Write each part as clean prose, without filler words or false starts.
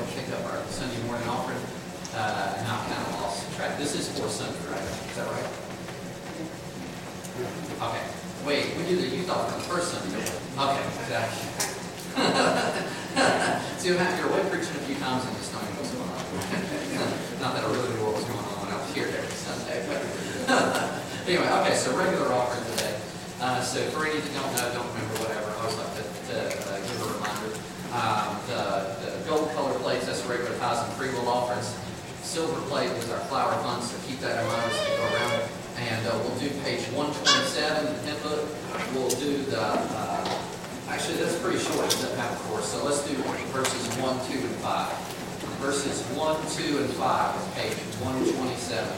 take up our Sunday morning offering. And I kind of lost track. This is for Sunday, right? Is that right? Okay. Wait, we do the youth offering first Sunday, don't we? Okay, exactly. See, I'm happy you're away preaching a few times and just knowing what's going on. Not that I really knew what was going on when I was here every Sunday, but anyway, okay, so regular offering today. So for any that don't remember, whatever, I always like to give a reminder. The gold color plates, that's the regular tithes and free will offerings. Silver plate is our flower fund, so keep that in mind as we go around. And we'll do page 127 in the hymn book. We'll do the, actually that's pretty short, it doesn't have a course. So let's do verses 1, 2, and 5. Verses 1, 2, and 5 is page 127.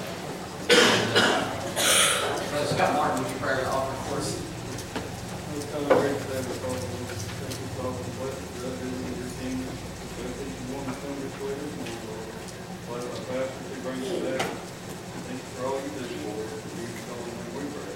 And Scott Martin, would you pray the offering for us? What our pastor to bring us back. Thank you for all you do for us. We pray.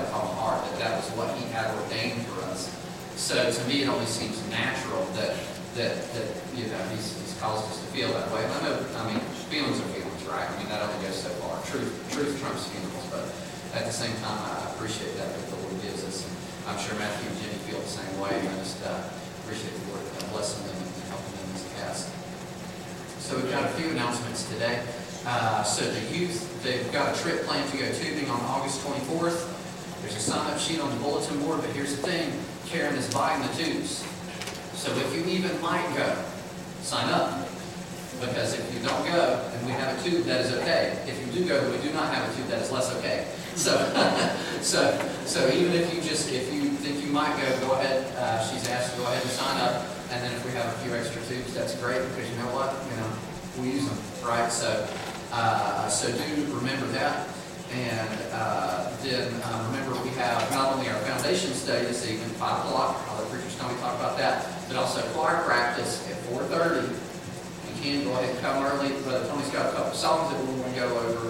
So to me, it only seems natural that that you know, he's caused us to feel that way. And I know, I mean, feelings are feelings, right? I mean, that only goes so far. Truth trumps feelings, but at the same time, I appreciate that the Lord gives us. And I'm sure Matthew and Jenny feel the same way, and I just appreciate the Lord blessing them and helping them in this task. So we've got a few announcements today. So the youth, they've got a trip planned to go tubing on August 24th. There's a sign-up sheet on the bulletin board, but here's the thing, Karen is buying the tubes. So if you even might go, sign up. Because if you don't go and we have a tube, that is okay. If you do go and we do not have a tube, that is less okay. So, so even if you think you might go ahead. She's asked to go ahead and sign up. And then if we have a few extra tubes, that's great because you know what? You know, we use them, right? So, so do remember that. And then remember we have not only our foundation study this evening, 5 o'clock. I'll let Preacher Tony talk about that, but also choir practice at 4:30. You can go ahead and come early. Brother Tony's got a couple songs that we want to go over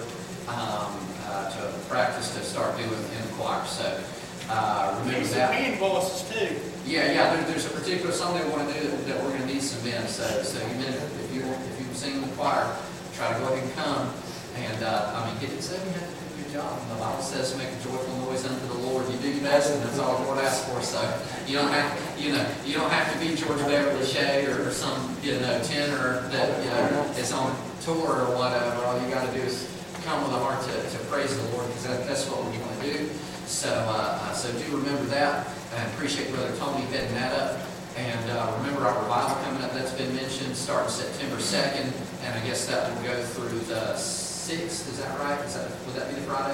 to practice to start doing in the choir. So remember that. Hand voices too. Yeah. There's a particular song they want to do that we're going to need some men. So you men, if you sing in the choir, try to go ahead and come. And I mean, it said we have to do a good job. The Bible says make a joyful noise unto the Lord. You do your best, and that's all the Lord asks for. So you don't have, you don't have to be George Beverly Shea or some, tenor that is on tour or whatever. All you got to do is come with a heart to praise the Lord, because that's what we want to do. So do remember that, and appreciate Brother Tony heading that up. And remember our revival coming up. That's been mentioned, starting September 2nd, and I guess that will go through the 6th, is that right? Would that be the Friday?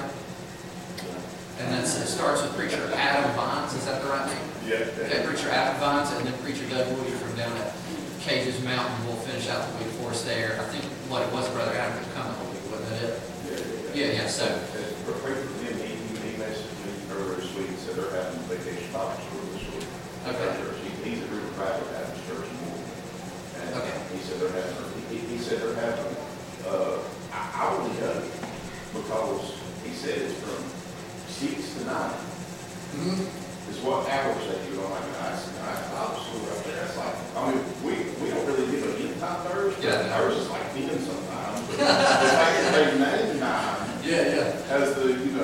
And then it starts with Preacher Adam Vines, is that the right name? Yeah. Okay, Preacher Adam Vines, and then Preacher Doug Woody from down at Cages Mountain. We'll finish out the week for us there. I think what it was, Brother Adam could come the whole week, wasn't that it? Yeah, so. Pray for him, he messaged me earlier this week and said they're having a vacation Bible school this week. Okay. He's a River Private Baptist Church in Morgan. And Okay. he said they're having, I only know because he said it's from 6 to 9. Mm-hmm. Is what hours they do on like a nice Bible school up there. That's like, I mean, we don't really give a end time Thursday. Yeah. Ours is like 10 sometimes. But they name 9. Yeah. As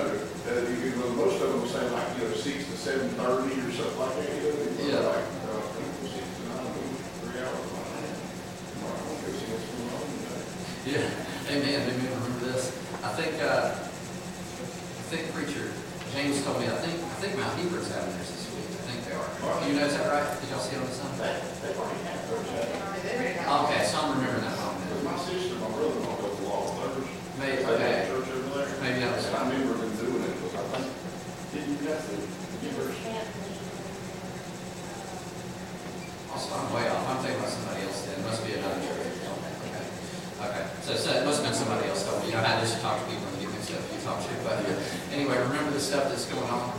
most of them say like, 6 to 7:30 or something like that. Yeah. Like, 6 to 9, 3 hours. Yeah. Amen. Remember this. I think Preacher James told me, I think Mount Hebert's having theirs this week. I think they are. You know, is that right? Did y'all see it on the sun? They already have Thursday. Okay, so I'm remembering that wrong. My sister, my brother-in-law go to Law Thursday. Maybe, They okay. have church over there. Maybe that was And I remember them doing it because I think, didn't you guys do it? Also, I'm way off. I'm thinking about somebody else then. It must be another church. Okay. So it must have been somebody else told me. You know how it is to talk to people and get mixed up if you talk to. But anyway, remember the stuff that's going on.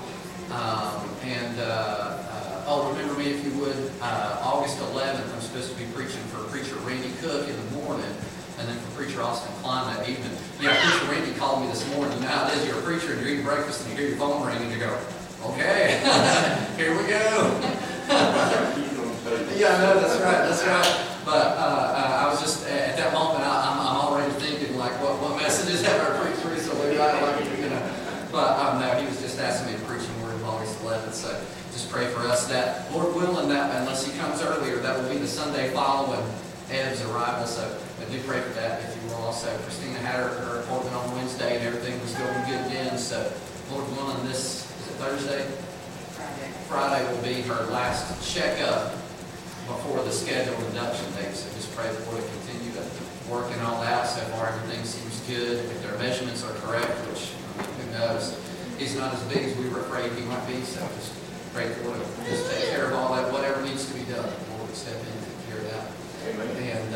Remember me if you would. August 11th, I'm supposed to be preaching for Preacher Randy Cook in the morning, and then for Preacher Austin Klein that evening. Preacher Randy called me this morning. You know how it is, you're a preacher and you're eating breakfast and you hear your phone ring and you go, okay, here we go. Yeah, I know, that's right. But I was just, at that moment, I'm already thinking, like, what messages have I preached recently, right? But no, he was just asking me to preach in Word of August 11th, so just pray for us that, Lord willing, that unless he comes earlier, that will be the Sunday following Ed's arrival, so I do pray for that, if you will. Also, Christina had her appointment on Wednesday, and everything was going good then, so Lord willing, is it Thursday? Friday will be her last checkup before the scheduled induction date, so just pray the Lord to continue to work in all that. So far, everything seems good. If their measurements are correct, which, who knows, he's not as big as we were afraid he might be, so just pray the Lord to just take care of all that, whatever needs to be done. The Lord would step in and take care of that. Amen. And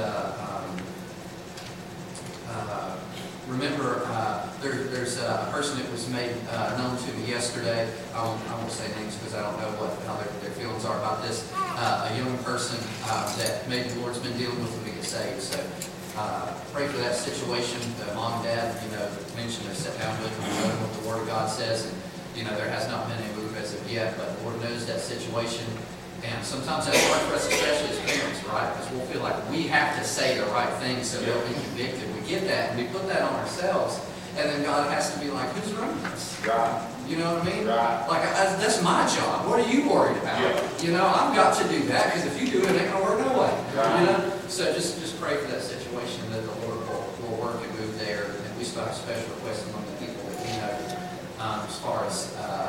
remember, there's a person that was made known to me yesterday. I won't say names because I don't know how their feelings are about this. A young person that maybe the Lord's been dealing with when they get saved. So pray for that situation. Mom and Dad, mentioned to sit down with them and show them what the Word of God says. And there has not been a move as of yet, but the Lord knows that situation. And sometimes that's hard for us, especially as parents, right? Because we'll feel like we have to say the right thing so they'll be convicted. We get that, and we put that on ourselves. And then God has to be like, who's running this? Right. You know what I mean? Right. Like, that's my job. What are you worried about? Yeah. You know, I've got to do that, because if you do it, it ain't going to work no way. Right. You know? So just pray for that situation, that the Lord will work and move there. And we still have special requests among the people that we know as far as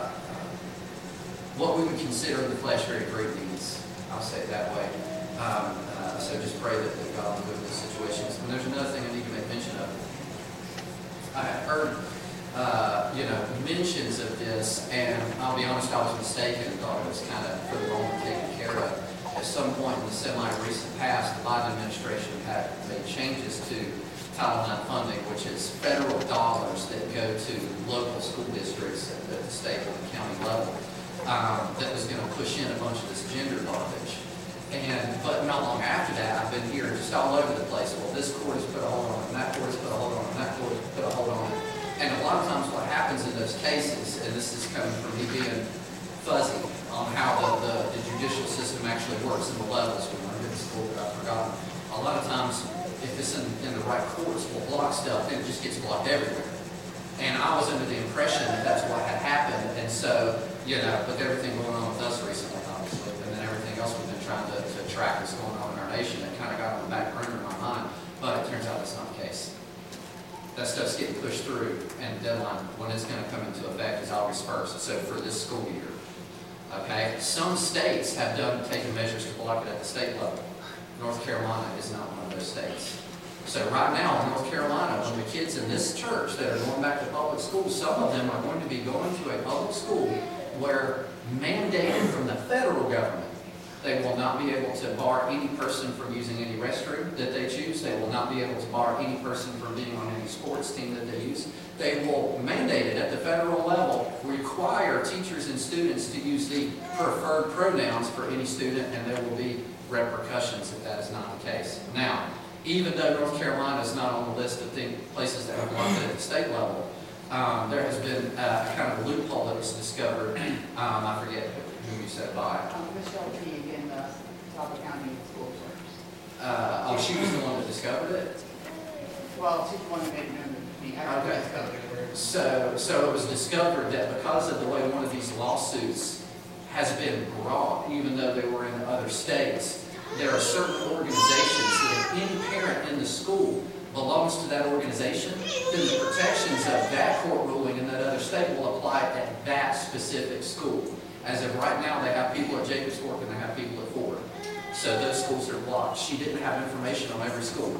what we would consider in the flesh very great needs. I'll say it that way. So just pray that God will move those situations. And there's another thing I need to make mention of. I had heard mentions of this, and I'll be honest, I was mistaken and thought it was kind of for the moment taken care of. At some point in the semi-recent past, the Biden administration had made changes to Title IX funding, which is federal dollars that go to local school districts at the state and county level, that was going to push in a bunch of this gender garbage. But not long after that, I've been hearing just all over the place, well, this court has put a hold on it, and that court has put a hold on it, and that court has put a hold on it. And a lot of times what happens in those cases, and this is coming from me being fuzzy on how the judicial system actually works and the levels, we learned in school that I've forgotten. A lot of times, if it's in the right courts, we'll block stuff, and it just gets blocked everywhere. And I was under the impression that that's what had happened, and so, with everything going on with us recently, obviously, and then everything else we've been trying to track what's going on in our nation, it kind of got on the back burner in my mind, but it turns out that's not the case. That stuff's getting pushed through, and the deadline, when it's going to come into effect, is August 1st, so for this school year. Okay? Some states have taken measures to block it at the state level. North Carolina is not one of those states. So right now in North Carolina, when the kids in this church that are going back to public school, some of them are going to be going to a public school where, mandated from the federal government, they will not be able to bar any person from using any restroom that they choose. They will not be able to bar any person from being on any sports team that they use. They will mandate it at the federal level, require teachers and students to use the preferred pronouns for any student, and there will be repercussions if that is not the case. Now, even though North Carolina is not on the list of places that have blocked it at the state level, there has been a kind of loophole that was discovered. I forget who you said by. Michelle Teague in the Talbot County School Board. She was the one that discovered it? Well, she's the one who made it known to me. I Okay. discovered it. So it was discovered that because of the way one of these lawsuits has been brought, even though they were in other states, there are certain organizations that if any parent in the school belongs to that organization, then the protections of that court ruling in that other state will apply at that specific school. As of right now, they have people at Jacobs Fork and they have people at Ford. So those schools are blocked. She didn't have information on every school.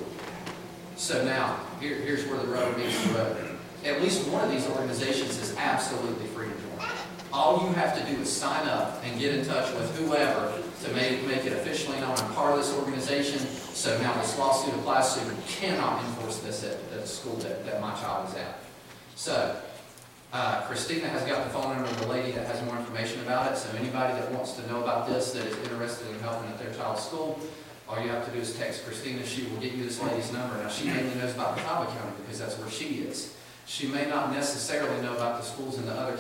So now, here's where the rubber meets the road. At least one of these organizations is absolutely free to join. All you have to do is sign up and get in touch with whoever to make it officially known I'm part of this organization. So now this lawsuit applies, so you cannot enforce this at the school that my child is at. So Christina has got the phone number of the lady that has more information about it. So anybody that wants to know about this, that is interested in helping at their child's school, all you have to do is text Christina. She will get you this lady's number. Now, she mainly knows about Talbot County because that's where she is. She may not necessarily know about the schools in the other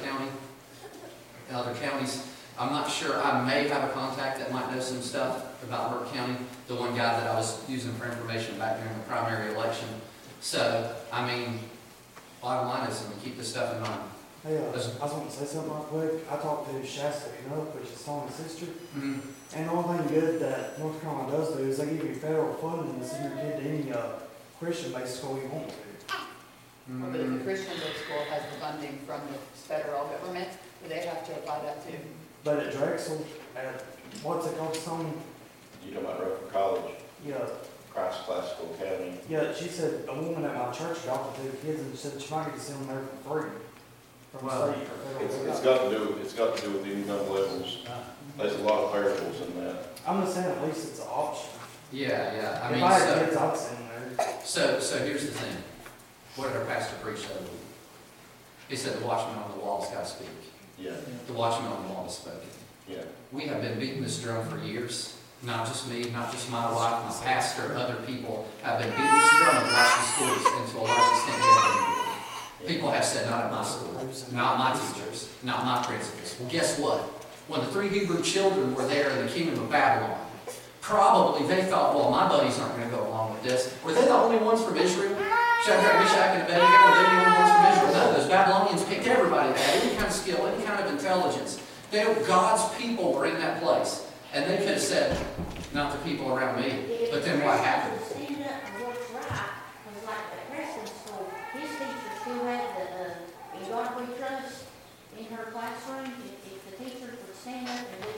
counties. I'm not sure. I may have a contact that might know some stuff about Burke County, the one guy that I was using for information back during the primary election. So, I mean, bottom line is we keep this stuff in mind. Hey, I was wanting to say something real quick. I talked to Shasta Canuck, which is Tony's sister, Mm-hmm. and the only thing good that North Carolina does do is they give you federal funding to send your kid to any Christian-based school you want to. But if the Christian-based school has the funding from the federal government, do they have to apply that too? But at Drexel, at, what's it called, Tony? You know about Rutherford College, Yeah, Christ Classical Academy. yeah, she said a woman at my church adopted 2 kids and said she might get to send them there for free. From Wow. state or federal. It's got to do with the income levels. There's a lot of variables in that. I'm just saying at least it's an option. Yeah. I If mean, I had kids, I'd send them there. so here's the thing. What did our pastor preach the other week? He said the watchman on the wall's got to speak. Yeah, The watchman on the wall has spoken. yeah. We have been beating this drum for years. Not just me, not just my wife, my pastor, other people have been beating this drum at Washington schools, and to a large extent, we have been. People have said, not at my school, not my teachers, not my principals. Well, guess what? when the 3 Hebrew children were there in the kingdom of Babylon, probably they thought, well, my buddies aren't going to go along with this. Were they the only ones from Israel? Shadrach, Meshach, and Abednego, were they the only ones from Israel? No, those Babylonians picked everybody that had any kind of skill, any kind of intelligence. God's people were in that place. And they could have said, not the people around me. But then what happened? Stand up and work right, was like the Preston school. His teacher still had the God we trust in her classroom. If the teachers would stand up and,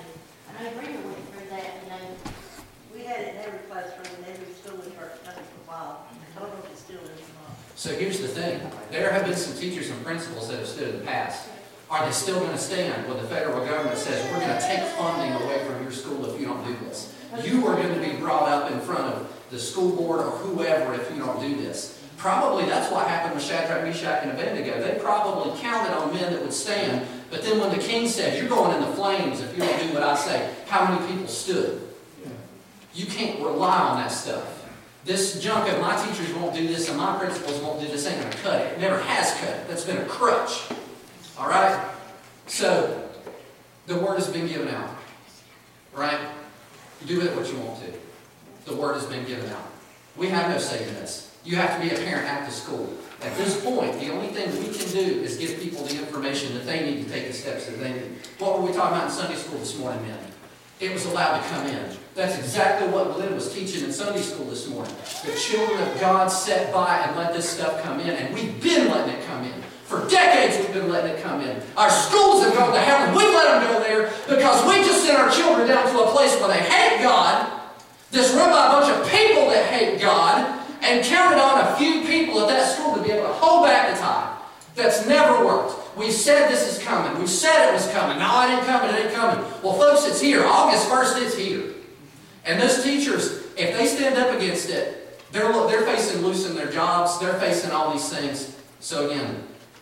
I know Brenda went through that, We had it in every classroom, in every school in our country for a while. I don't know if it still is or not. So here's the thing. There have been some teachers and principals that have stood in the past. Are they still going to stand when the federal government says, we're going to take funding away from your school if you don't do this? You are going to be brought up in front of the school board or whoever if you don't do this. Probably that's what happened with Shadrach, Meshach, and Abednego. They probably counted on men that would stand, but then when the king said, you're going in the flames if you don't do what I say, how many people stood? You can't rely on that stuff. This junk of my teachers won't do this and my principals won't do this ain't going to cut it. It never has cut it. That's been a crutch. All right? So, the word has been given out. Right? You do with it what you want to. The word has been given out. We have no say in this. You have to be a parent at the school. At this point, the only thing we can do is give people the information that they need to take the steps that they need. What were we talking about in Sunday school this morning, men? It was allowed to come in. That's exactly what Lynn was teaching in Sunday school this morning. The children of God sat by and let this stuff come in, and we've been letting it come in. For decades we've been letting it come in. Our schools have gone to hell, and we've let them go there because we just sent our children down to a place where they hate God, that's run by a bunch of people that hate God, and counted on a few people at that school to be able to hold back the tide. That's never worked. We've said this is coming. We've said it was coming. No, it ain't coming. It ain't coming. Well, folks, it's here. August 1st, it's here. And those teachers, if they stand up against it, they're facing losing their jobs. They're facing all these things. So again,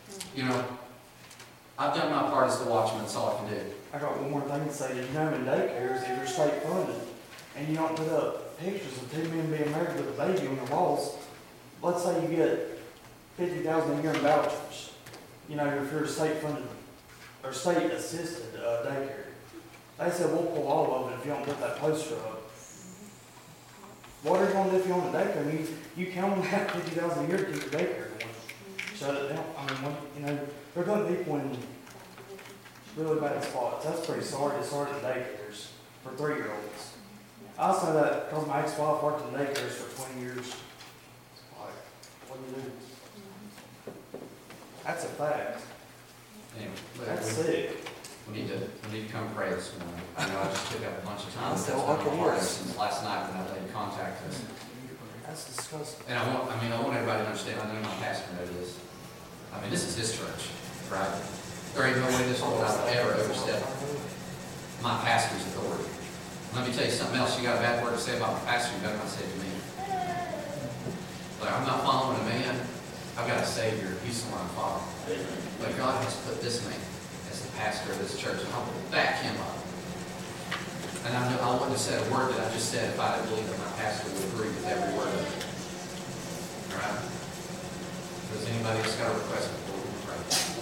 I've done my part as the watchman. That's all I can do. I got one more thing to say. In daycares, if you're state funded and you don't put up pictures of 2 men being married with a baby on the walls, let's say you get $50,000 a year in vouchers. If you're a state funded or state assisted daycare, they said we'll pull all of it if you don't put that poster up. What are you going to do if you own a daycare? You count on that $50,000 a year to keep your daycare going. Shut it down. They're putting people in really bad spots. That's pretty sorry to start in daycares for 3-year-olds. I say that because my ex-wife worked in daycares for 20 years. Like, what do you do? That's a fact. Anyway, That's sick. we need to come pray this morning. I know I just took up a bunch of time. I'm still That's been okay, on our heart yes. since last night when I laid contact us. That's disgusting. And I want everybody to understand, I know my pastor knows this. This is his church, right? There ain't no way in this world I would ever overstep my pastor's authority. Let me tell you something else. You got a bad word to say about my pastor, you better not say it to me. Like, I'm not following a man. I've got a Savior. He's the one I'm following. But God has put this man as the pastor of this church, and I'm going to back him up. And I wouldn't have said a word that I just said if I didn't believe that my pastor would agree with every word of it. All right? Does anybody else got a request before we pray?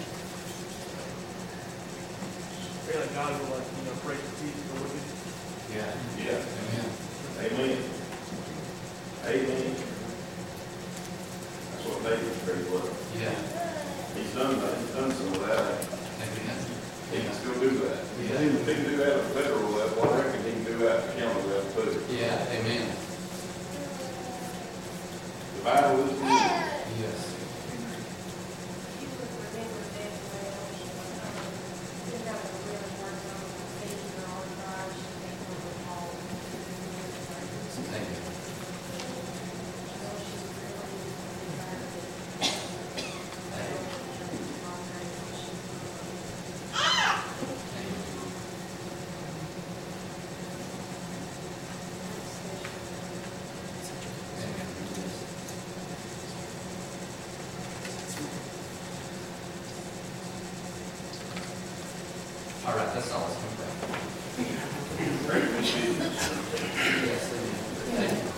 Pray that God will, break the teeth of the wicked. Yeah. Yeah. Amen. Amen. Amen. That's what David's prayed for. Yeah. He's done that. He's done some of that. Amen. He can still do that. Yeah. He can do that at the federal level. I reckon he can do that at the county level too. Yeah. Amen. The battle is won. Yes. you would remember that didn't know what really worked on the feet or on the brush, they were all. Thank you. All right, that's all. Let's pray. Great mission. Yes, amen. Thank you.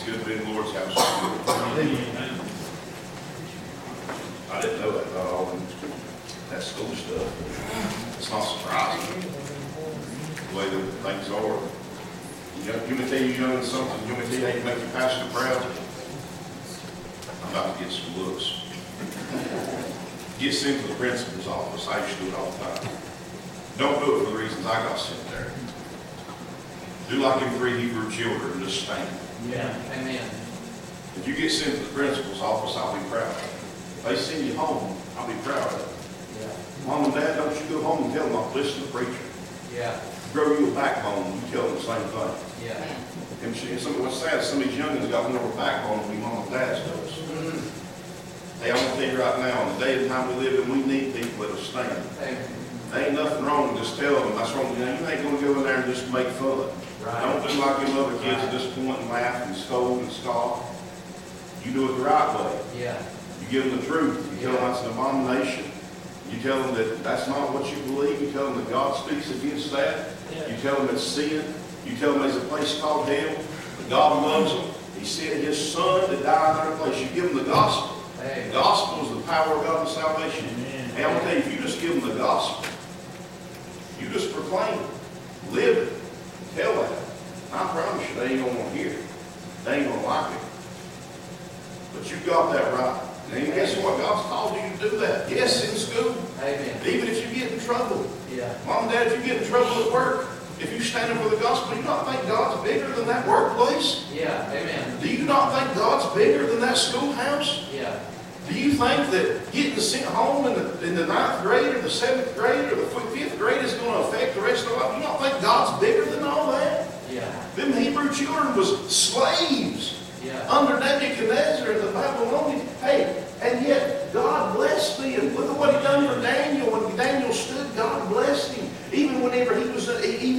good to be in the Lord's house. I didn't know that about all that school stuff. It's not surprising the way that things are. You may tell you know something, you may tell you ain't make your pastor proud. I'm about to get some looks. Get sent to the principal's office. I used to do it all the time. Don't do it for the reasons I got sent there. Do like them 3 Hebrew children and just stand. Yeah. Amen. If you get sent to the principal's office, I'll be proud. If they send you home, I'll be proud of it. Yeah. Mom and Dad, don't you go home and tell them I'll listen to the preacher. Yeah. Grow you a backbone, you tell them the same thing. Yeah. And what's sad, some of these youngins got more of a backbone than we mom and dads does. Hey, I'm gonna tell you right now, in the day and time we live in, we need people that'll stand. Amen. There ain't nothing wrong with just telling them that's wrong. You know, you ain't gonna go in there and just make fun. Right. Don't do like them other kids that just point and laugh and scold and scoff. You do it the right way. Yeah. You give them the truth. You tell them that's an abomination. You tell them that that's not what you believe. You tell them that God speaks against that. You tell them it's sin. You tell them there's a place called hell. That God loves them. He sent His Son to die in their place. You give them the gospel. The gospel is the power of God and salvation. And I'm going to tell you, if you just give them the gospel, you just proclaim it, live it, tell that. I promise you, they ain't going to want to hear it. They ain't going to like it. But you got that right. And guess what? God's called you to do that. Yes, in school. Amen. Even if you get in trouble. Yeah. Mom and Dad, if you get in trouble at work, if you stand up for the gospel, do you not think God's bigger than that workplace? Yeah. Amen. Do you not think God's bigger than that schoolhouse? Yeah. Do you think that getting sent home in the 9th grade or the 7th grade or the 5th grade is going to affect the rest of our life? Do you not think God's bigger than all that? Yeah. Them Hebrew children was slaves Yeah. under Nebuchadnezzar and the Babylonians. Hey, and yet God blessed them. Look at what He done for Daniel. When Daniel stood, God blessed him. Even whenever he was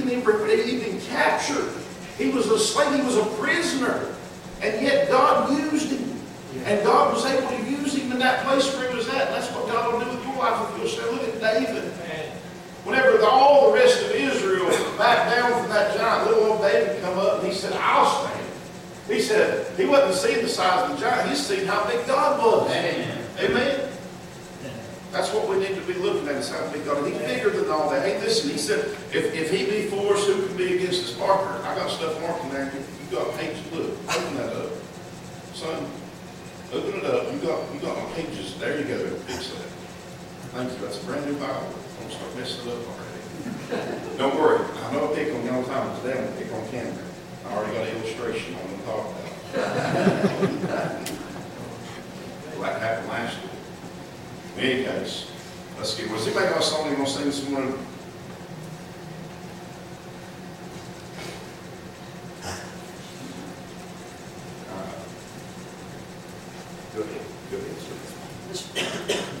even captured, he was a slave, he was a prisoner, and yet God used him. And God was able to use him in that place where he was at. And that's what God will do with your life if you'll stay. Look at David. Whenever all the rest of Israel backed down from that giant, little old David come up and he said, I'll stand. He said, he wasn't seeing the size of the giant, he's seeing how big God was. Amen. Amen. That's what we need to be looking at, is how big God is. He's bigger than all that. Hey, listen, he said, if he be for us, who can be against us? Parker, I got stuff marked in there. You got pages. Look, open that up. Son, open it up. You got my pages. There you go. Fix that. Thank you. That's a brand new Bible. Don't start messing it up already. Don't worry. I know I pick on you all the time. Today I'm going to pick on camera. I already got an illustration I'm going to talk about. Well, that happened last week. In any case, let's get, was anybody got a song you want to sing this morning? Go ahead. Go ahead, sir.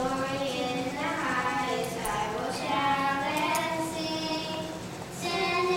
Glory in the highest, I will shout and sing. Send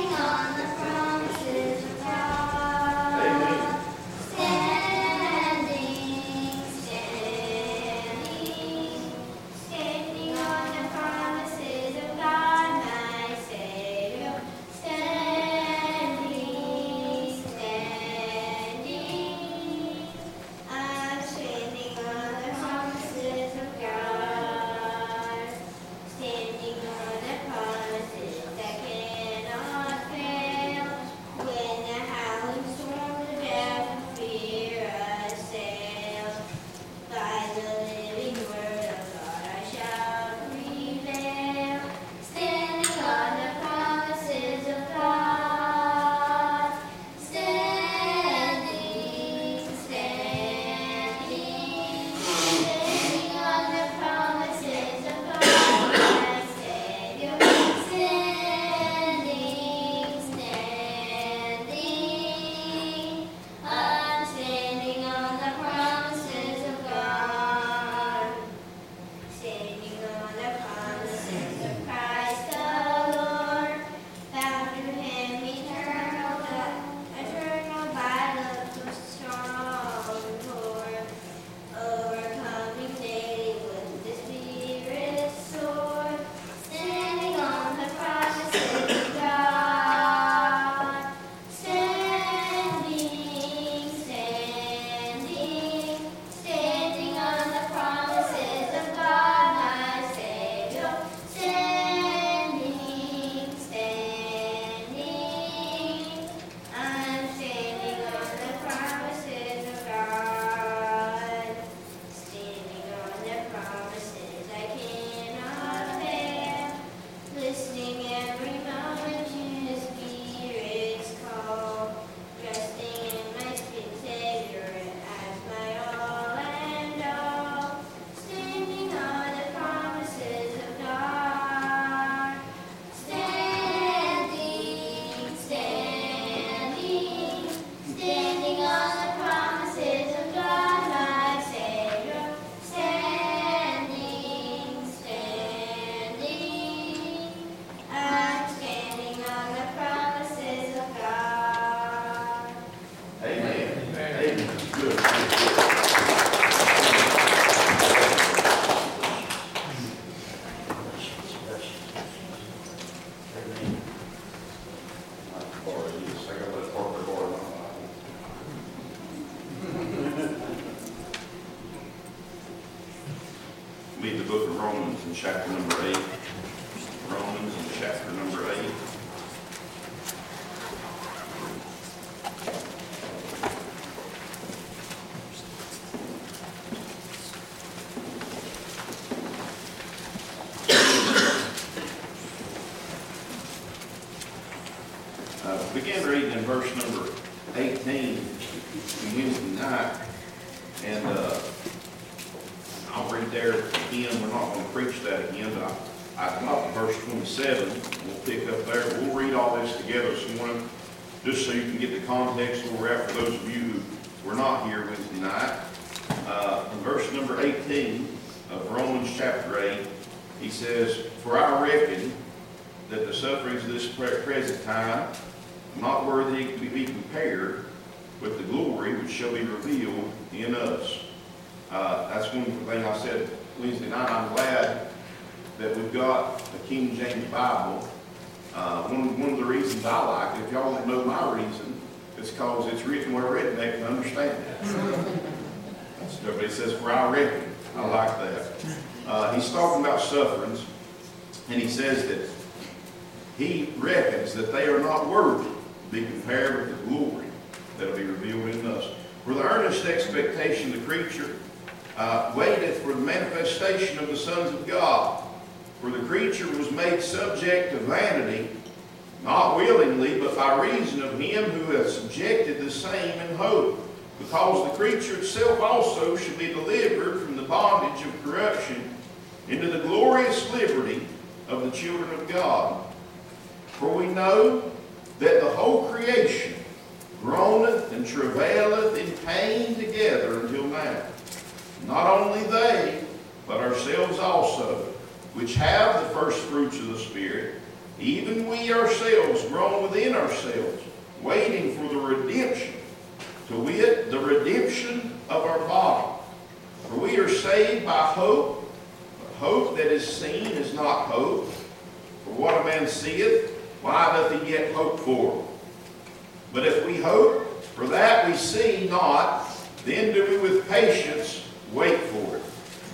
Romans in chapter number 8. Romans in chapter number 8. Begin reading in verse number 18 Wednesday night, and I'll read there again. We're not going to preach that again, but I got to verse 27. We'll pick up there. We'll read all this together this morning, just so you can get the context where we're at for those of you who were not here Wednesday night. In verse number 18 of Romans chapter 8, he says, "For I reckon that the sufferings of this present time are not worthy to be compared with the glory which shall be revealed in us." That's one thing I said Wednesday night. I'm glad that we've got a King James Bible. One of the reasons I like it, if y'all don't know my reason, it's because it's written where redneck can understand it. Everybody says, "For I reckon." I like that. He's talking about sufferings, and he says that he reckons that they are not worthy to be compared with the glory that will be revealed in us. "For the earnest expectation of the creature waiteth for the manifestation of the sons of God. For the creature was made subject to vanity, not willingly, but by reason of him who hath subjected the same in hope, because the creature itself also should be delivered from the bondage of corruption into the glorious liberty of the children of God. For we know that the whole creation groaneth and travaileth in pain together until now. Not only they, but ourselves also, which have the first fruits of the Spirit, even we ourselves groan within ourselves, waiting for the redemption, to wit, the redemption of our body. For we are saved by hope, but hope that is seen is not hope. For what a man seeth, why doth he yet hope for? But if we hope for that we see not, then do we with patience wait for it.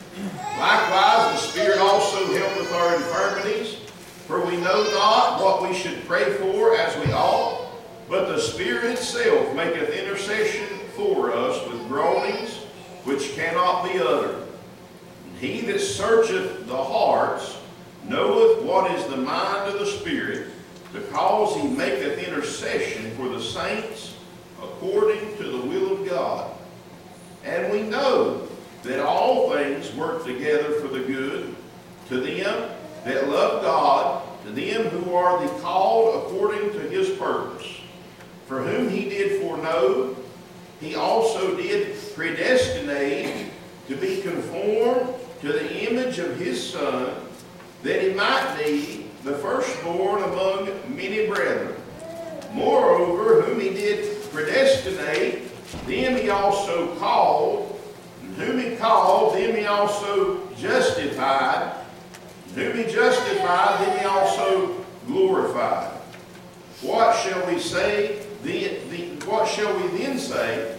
Likewise, the Spirit also helpeth our infirmities, for we know not what we should pray for as we ought, but the Spirit itself maketh intercession for us with groanings which cannot be uttered. And he that searcheth the hearts knoweth what is the mind of the Spirit, because he maketh intercession for the saints according to the will of God. And we know that all things work together for the good, to them that love God, to them who are the called according to his purpose. For whom he did foreknow, he also did predestinate to be conformed to the image of his Son, that he might be the firstborn among many brethren. Moreover, whom he did predestinate, them he also called, and whom he called, them he also justified, and whom he justified, them he also glorified. What shall we say? What shall we then say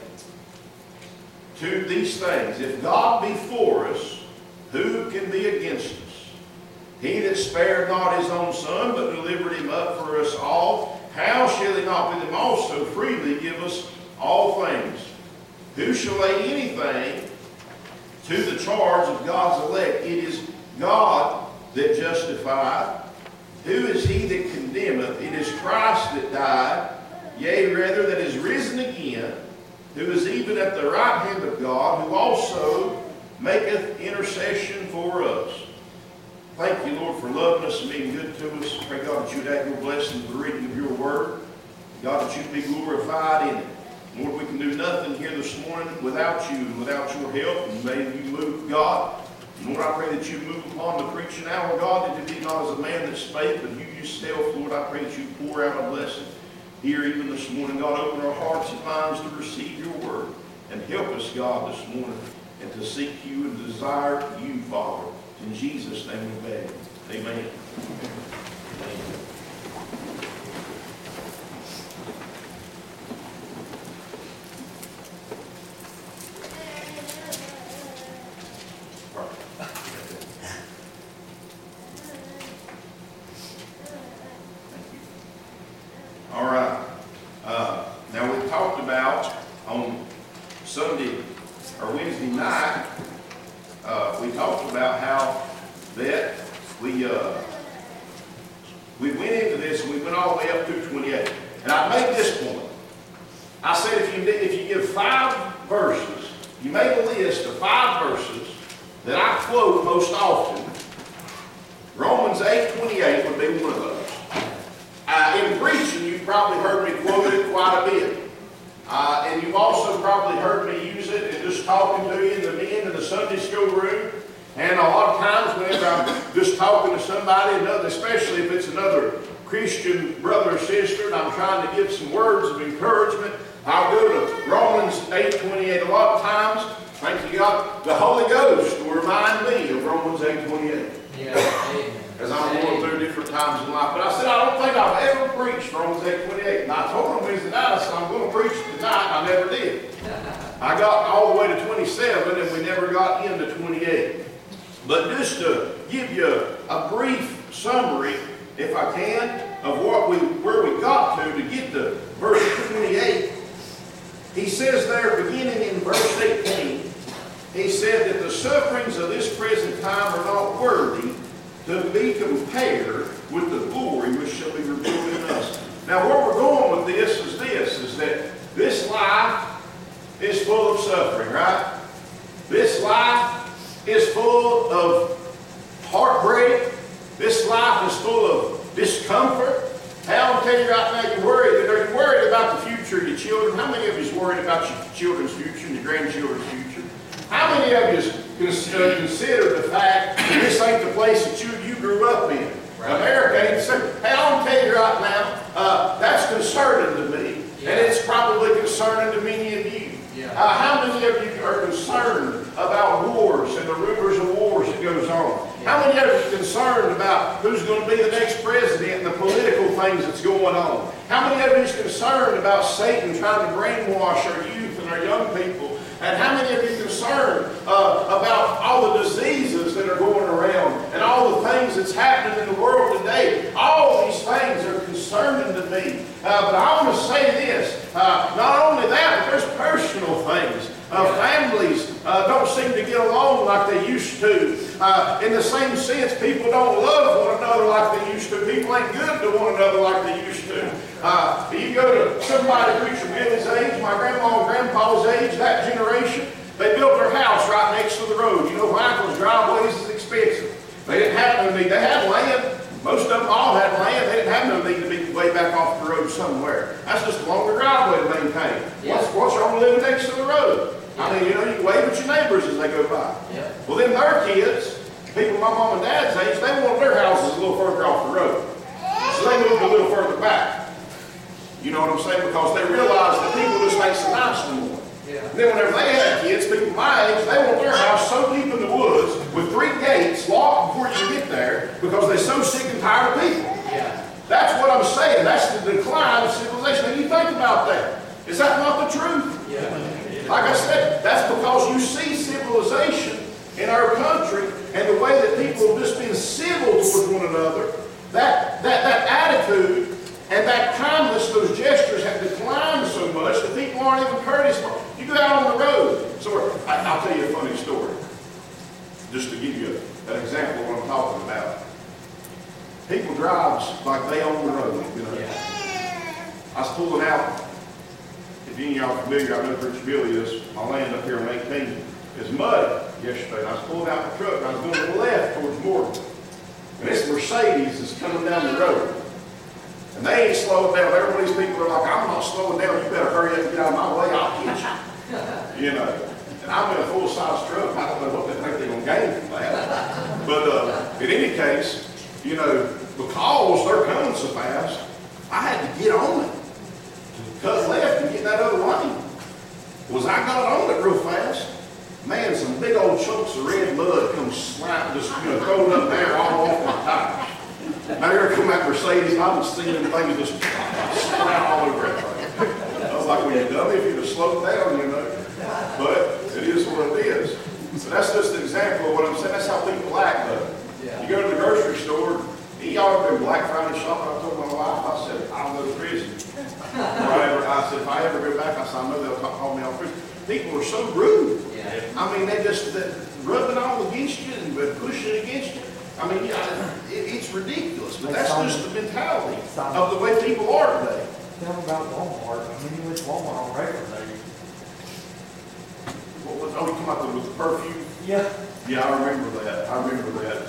to these things? If God be for us, who can be against us? He that spared not his own Son, but delivered him up for us all, how shall he not with him also freely give us all things? Who shall lay anything to the charge of God's elect? It is God that justifieth. Who is he that condemneth? It is Christ that died, yea, rather that is risen again, who is even at the right hand of God, who also maketh intercession for us. Thank you, Lord, for loving us and being good to us. Pray, God, that you'd add your blessing to the reading of your word. God, that you'd be glorified in it. Lord, we can do nothing here this morning without you and without your help. And may you move, God. And Lord, I pray that you move upon the preaching hour, God, that it be not as a man that spake, but you yourself, Lord, I pray that you pour out a blessing here even this morning. God, open our hearts and minds to receive your word. And help us, God, this morning, and to seek you and desire you, Father. In Jesus' name we beg. Amen. we went into this and we went all the way up to 28. And I made this point. I said if you give 5 verses, you make a list of 5 verses that I quote most often, Romans 8:28 would be one of those. In preaching, you've probably heard me quote it quite a bit. And you've also probably heard me use it in just talking to you in the men in the Sunday school room. And a lot of times whenever I'm just talking to somebody, especially if it's another Christian brother or sister, and I'm trying to give some words of encouragement, I'll go to Romans 8:28. A lot of times, thank you God, the Holy Ghost will remind me of Romans 8:28. Yeah. As I'm going through different times in life. But I said, I don't think I've ever preached Romans 8:28. And I told them Wednesday night, I said, I'm going to preach it tonight. I never did. I got all the way to 27 and we never got into 28. But just to give you a brief summary, if I can, of where we got to get to verse 28, he says there, beginning in verse 18, he said that the sufferings of this present time are not worthy to be compared with the glory which shall be revealed in us. Now where we're going with this is that this life is full of suffering, right? This life is full of heartbreak. This life is full of discomfort. I'll tell you right now, you're worried. Are you worried about the future of your children? How many of you is worried about your children's future and your grandchildren's future? How many of you consider the fact that this ain't the place that you grew up in? Right. America ain't the same. Hey, I'll tell you right now, that's concerning to me. Yeah. And it's probably concerning to many of you. Yeah. How many of you are concerned about wars and the rumors of wars that goes on? Yeah. How many of you are concerned about who's going to be the next president and the political things that's going on? How many of you are concerned about Satan trying to brainwash our youth and our young people? And how many of you are concerned about all the diseases that are going around and all the things that's happening in the world today? All these things are concerning to me. But I want to say this, not only that, but there's personal things. Families don't seem to get along like they used to. In the same sense, people don't love one another like they used to. People ain't good to one another like they used to. You go to somebody Preacher Billy's age, my grandma and grandpa's age, that generation, they built their house right next to the road. You know why? Because driveways is expensive. They didn't have no need. They had land. Most of them all had land. They didn't have no need to be way back off the road somewhere. That's just a longer driveway to maintain. Yeah. What's wrong with living next to the road? I mean, you know, you wave at your neighbors as they go by. Yeah. Well, then their kids, people my mom and dad's age, they want their houses a little further off the road. So they moved a little further back. You know what I'm saying? Because they realize that people just ain't so nice anymore. Yeah. And then whenever they have kids, people my age, they want their house so deep in the woods with 3 gates locked before you get there because they're so sick and tired of people. Yeah. That's what I'm saying. That's the decline of civilization. And you think about that. Is that not the truth? Yeah. Like I said, that's because you see civilization in our country and the way that people have just been civil towards one another, that attitude and that kindness, those gestures have declined so much that people aren't even courteous. You go out on the road. So I'll tell you a funny story, just to give you an example of what I'm talking about. People drive like they own the road. You know? Yeah. I was pulling out. If any of y'all are familiar, I know Preacher Billy is. My land up here on 18 is muddy yesterday. And I was pulling out the truck and I was going to the left towards Morgan. And this Mercedes is coming down the road. And they ain't slowing down. Every one of these people are like, I'm not slowing down. You better hurry up and get out of my way. I'll hit you. You know. And I'm in a full-size truck. I don't know what they think they're going to gain from that. But in any case, you know, because they're coming so fast, I had to get on it. Cut left and get that other lane. Was I got on it real fast? Man, some big old chunks of red mud come slap, just thrown up there all off my tires. Now here come that Mercedes, I was seeing them things just slap all over that thing. I was like, well, you dummy, if you'd have slowed down, you know. But it is what it is. So that's just an example of what I'm saying. That's how people act, though. Yeah. You go to the grocery store, y'all ever been Black Friday shopping? I told my wife, I said, I'll go to prison. I said, if I ever go back, I said, I know they'll call me off prison. People are so rude. Yeah. I mean, they just rubbing all against you and pushing against you. I mean, ridiculous, but that's just the mentality of the way people are today. Tell them about Walmart. I mean, you went to Walmart on a regular day. What was, oh, you come up with the perfume? Yeah. Yeah, I remember that. I remember that.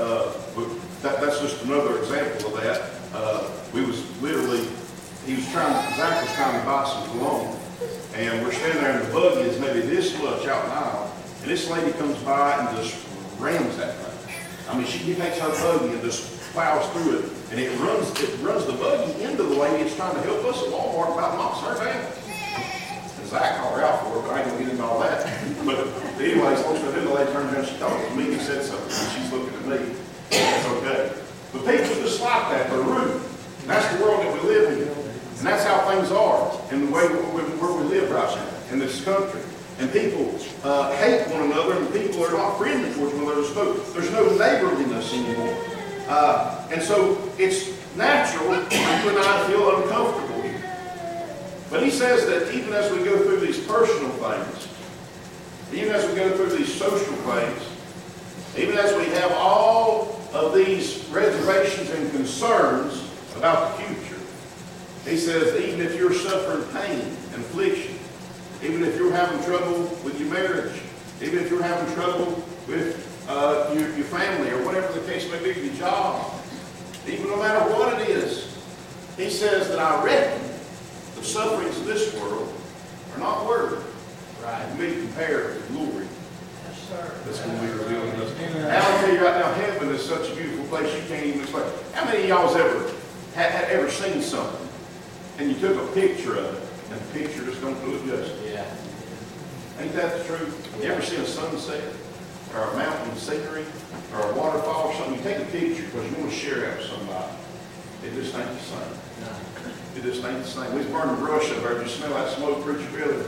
That's just another example of that. We was literally, Zach was trying to buy some cologne, and we're standing there, and the buggy is maybe this much out in the aisle, and this lady comes by and just rams that thing. I mean, she takes her buggy and just plows through it, and it runs the buggy into the lady that's trying to help us at Walmart about knocks her down. And Zach called her out for it, but I ain't gonna get into all that. But anyways, once we did, the lady turned around, she talked to me, and said something, and she's looking at me. It's okay. But people just like that, they're rude. And that's the world that we live in. And that's how things are in the way where we live right now, in this country. And people hate one another, and people are not friendly towards one another. There's no neighborliness anymore. And so it's natural for you and I to feel uncomfortable here. But he says that even as we go through these personal things, even as we go through these social things, even as we have all of these reservations and concerns about the future, he says that even if you're suffering pain and affliction, even if you're having trouble with your marriage, even if you're having trouble with your family or whatever the case may be, your job, even no matter what it is, he says that I reckon the sufferings of this world are not worthy to be compared to the glory that's going to be revealed in us. And I'll tell you right now, heaven is such a beautiful place you can't even explain. How many of y'all's had ever seen something and you took a picture of it and the picture just don't do it justice? Yeah. Ain't that the truth? You ever seen a sunset or a mountain scenery or a waterfall or something? You take a picture because you want to share it with somebody. It just ain't the same. No. It just ain't the same. We was burning brush up there. Did you smell that smoke, Preacher Billy?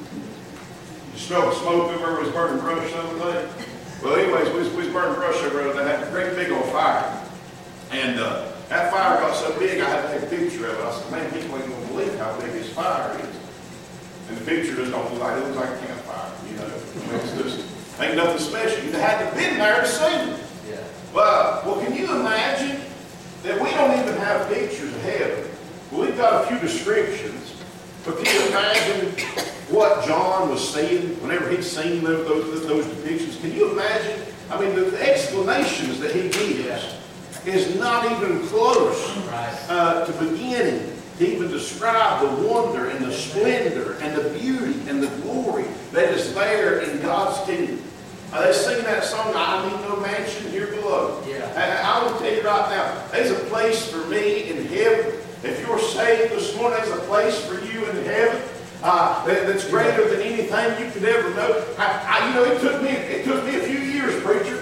You smell the smoke over there? We was burning brush the other day. Well, anyways, we was burning brush over there. They had a great big old fire. And that fire got so big, I had to take a picture of it. I said, man, people ain't going to believe how big this fire is. And the picture just don't look like it. Looks like a campfire, you know. I mean, it's just ain't nothing special. You had to have been there to see it. Yeah. Well, can you imagine that we don't even have pictures of heaven? Well, we've got a few descriptions, but can you imagine what John was seeing whenever he'd seen those depictions? Can you imagine? I mean, the explanations that he gives is not even close to beginning to even describe the wonder and the splendor and the beauty and the glory that is there in God's kingdom. They sing that song, I need no mansion here below. Yeah. I will tell you right now, there's a place for me in heaven. If you're saved this morning, there's a place for you in heaven that's greater than anything you could ever know. You know, it took me a few years, preacher,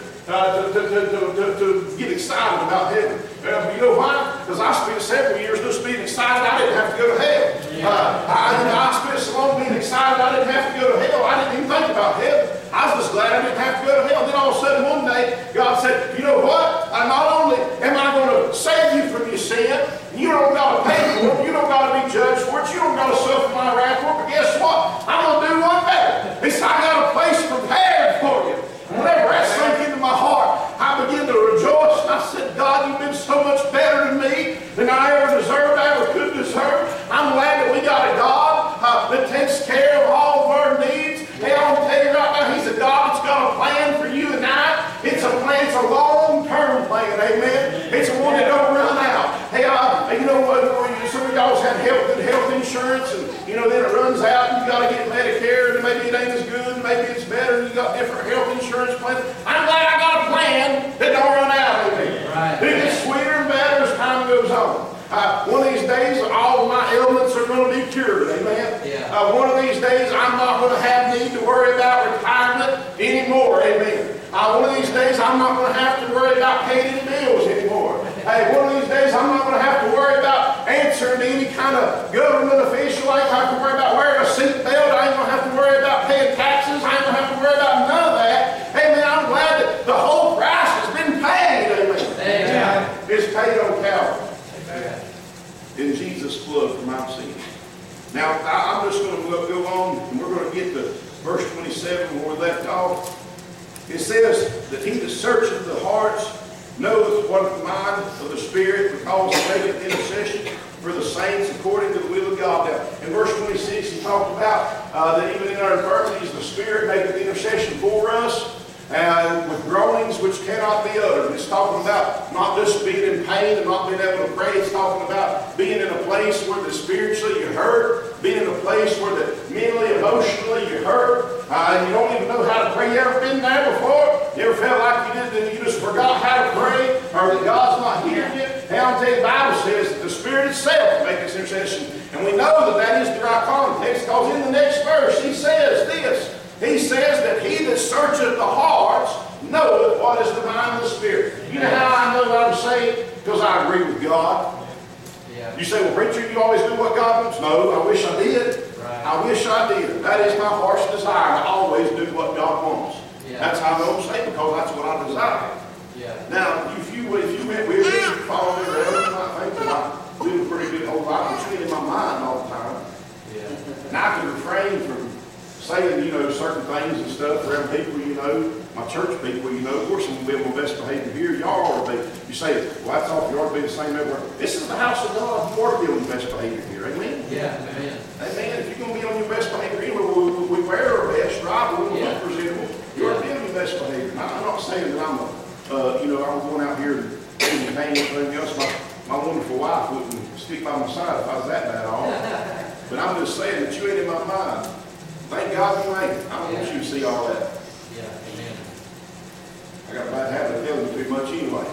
to get excited about heaven. You know why? Because I spent several years just being excited I didn't have to go to hell. I spent so long being excited I didn't have to go to hell. I didn't even think about heaven. I was just glad I didn't have to go to hell. Then all of a sudden one day, God said, you know what? Not only am I going to save you from your sin, you don't got to pay for it, you don't got to be judged for it, you don't got to suffer my wrath for it, but guess what? I'm going to do one better. He said, I got a place prepared for you. Whenever that sank into my heart, I began to rejoice, and I said, God, you've been so much better to me than I ever deserved, I ever could deserve. I'm glad that we got a God that takes care of all of our needs. Hey, I want to tell you right now, He's a God that's got a plan for you and I. It's a plan, it's a long-term plan, amen? It's a one that don't run out. Hey, you know what, some of y'all's had good health insurance, and you know, then it runs out, and you got to get Medicare, and maybe it ain't as good, maybe it's better, and you got different health insurance plans. I'm glad I got a plan that don't run out, amen? Right. It gets sweeter and better as time goes on. One of these days, all of my ailments are going to be cured, amen? Yeah. One of these days, I'm not going to have need to worry about retirement anymore, amen? One of these days, I'm not going to have to worry about paying any bills anymore. Hey, one of these days, I'm not going to have to worry about answering to any kind of government official. I ain't going to have to worry about wearing a seatbelt. I ain't going to have to worry about paying taxes. I ain't going to have to worry about none of that. Amen. I'm glad that the whole price has been paid. Amen. Amen. It's paid on Calvary. Amen. In Jesus' blood for my sins. Now, I'm just going to go on, and we're going to get to verse 27 where we left off. It says that He that searcheth the hearts knoweth what what the mind of the Spirit, because he maketh intercession for the saints according to the will of God. Now, in verse 26, he talked about that even in our infirmities, the Spirit maketh intercession for us, and with groanings which cannot be uttered. It's talking about not just being in pain and not being able to pray. It's talking about being in a place where the spiritually you're hurt, being in a place where the mentally, emotionally you're hurt, and you don't even know how to pray. You ever been there before? You ever felt like you did, and you just forgot how to pray, or that God's not hearing you? Hey, I'll tell you, the Bible says that the Spirit itself makes intercession, and we know that that is the right context, because in the next verse he says this. He says that he that searcheth the hearts knoweth what is the mind of the Spirit. You know how I know what I'm saying? Because I agree with God. Yeah. You say, well, preacher, you always do what God wants. No, I wish I did. Right. I wish I did. That is my heart's desire, to always do what God wants. Yeah. That's how I know I'm saved, because that's what I desire. Yeah. Now, if you went with me, you follow me around, you might think that I live a pretty good whole life, but you ain't in my mind all the time. Yeah. And I can refrain from saying, certain things and stuff around people, my church people, of course I'm going to be on my best behavior here. Y'all ought to be. You say, well, that's all, you ought to be the same everywhere. This is the house of God. You ought to be on your best behavior here. Amen? Yeah, amen. Amen. If you're going to be on your best behavior anywhere, we wear our best, right? We want to look presentable. You ought to be on your best behavior. Now, I'm not saying that I'm I'm going out here and taking pain and everything else. My wonderful wife wouldn't stick by my side if I was that bad off. But I'm just saying that you ain't in my mind. Thank God you ain't. I don't want you to see all that. Yeah, amen. I got a bad habit of telling you too much anyway.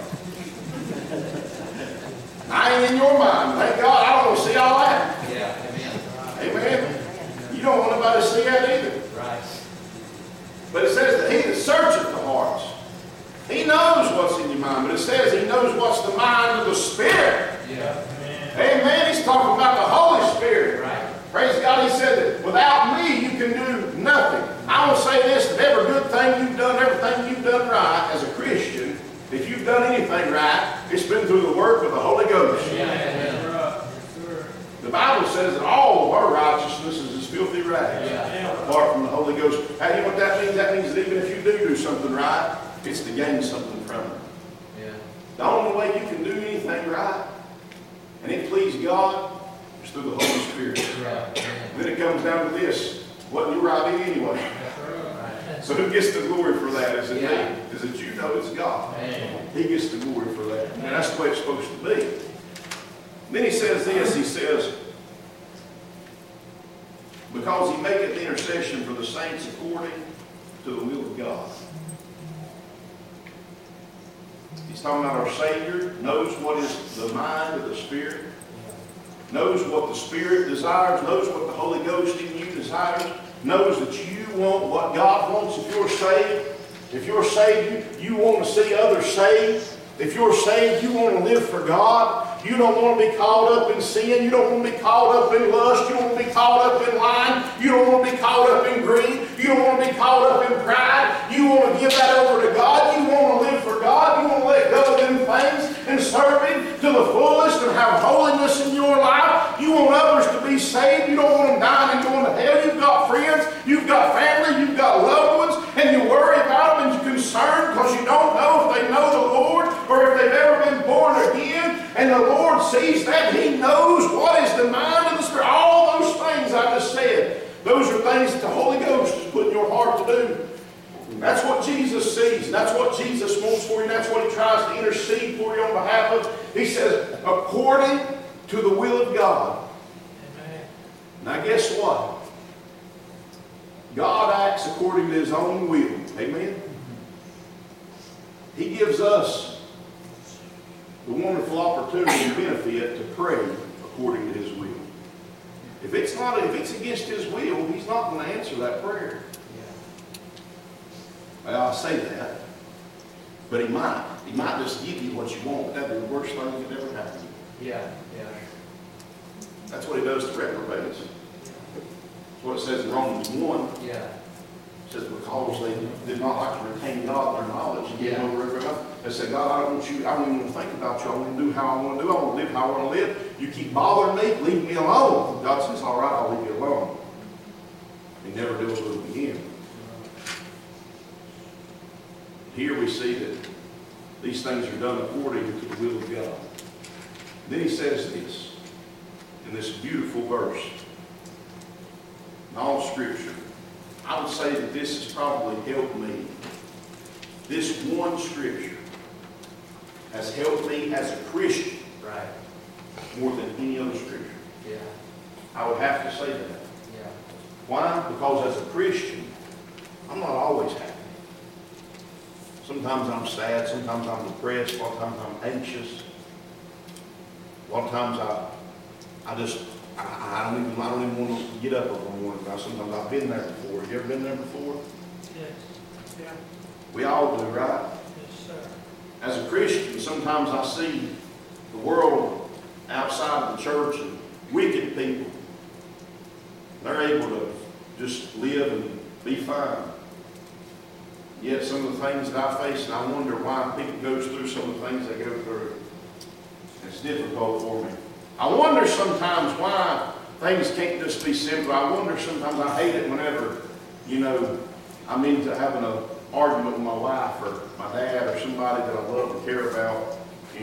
I ain't in your mind. Thank God I don't want to see all that. Yeah, amen. Amen. You don't want nobody to see that either. Right. But it says that he that searcheth the hearts, he knows what's in your mind. But it says he knows what's the mind of the Spirit. Yeah. Amen. He's talking about the Holy Spirit. Right. Praise God. He said that without me you can do nothing. I will say this, that every good thing you've done, everything you've done right as a Christian, if you've done anything right, it's been through the work of the Holy Ghost. Yeah, amen. The Bible says that all of our righteousness is as filthy rags, Yeah. apart from the Holy Ghost. How do you know what that means? That means that even if you do something right, it's to gain something from it. Yeah. The only way you can do anything right and it please God is through the Holy Spirit. Yeah. Then it comes down to this: wasn't you right anyway? Right. So who gets the glory for that? Is it Yeah. me? Is it you? No, it's God. Amen. He gets the glory for that. And that's the way it's supposed to be. Then he says this, he says, because he maketh intercession for the saints according to the will of God. He's talking about our Savior, knows what is the mind of the Spirit, knows what the Spirit desires, knows what the Holy Ghost in you desires, knows that you want what God wants if you're saved. If you're saved, you want to see others saved. If you're saved, you want to live for God. You don't want to be caught up in sin. You don't want to be caught up in lust. You don't want to be caught up in lying. You don't want to be caught up in greed. You don't want to be caught up in pride. You want to give that over to God. You want to live for God. You want to let go of them things and serve Him to the fullest and have holiness in your life. You want others to be saved. You don't want them dying and going to hell. You've got friends. You've got family. You've got loved ones. And you worry about them and you're concerned because you don't know if they know the Lord or if they've ever been born again. And the Lord sees that. He knows what is the mind of the Spirit. All those things I just said, those are things that the Holy Ghost has put in your heart to do. That's what Jesus sees. And that's what Jesus wants for you. And that's what He tries to intercede for you on behalf of. He says, according to the will of God. Amen. Now guess what? God acts according to His own will. Amen? He gives us the wonderful opportunity and benefit to pray according to His will. If it's against His will, He's not going to answer that prayer. Well, I say that, but He might. He might just give you what you want, but that'd be the worst thing that could ever happen. Yeah, yeah. That's what He does to reprobates. That's what it says in Romans 1. Yeah. It says because they did not like to retain God in their knowledge and give Yeah. over everything. They said, God, I don't even want to think about you. I want to do how I want to do. I want to live how I want to live. You keep bothering me, leave me alone. God says, all right, I'll leave you alone. He never deals with them again. Here we see that these things are done according to the will of God. Then he says this, in this beautiful verse, in all Scripture. I would say that this has probably helped me. This one Scripture has helped me as a Christian Right. more than any other Scripture. Yeah. I would have to say that. Yeah. Why? Because as a Christian, I'm not always happy. Sometimes I'm sad, sometimes I'm depressed, a lot of times I'm anxious. A lot of times I don't even want to get up every morning. Sometimes I've been there before. Have you ever been there before? Yes. Yeah. We all do, right? Yes, sir. As a Christian, sometimes I see the world outside of the church and wicked people. They're able to just live and be fine. Yet some of the things that I face, and I wonder why people go through some of the things they go through. It's difficult for me. I wonder sometimes why things can't just be simple. I wonder sometimes, I hate it whenever, I'm into having an argument with my wife or my dad or somebody that I love and care about.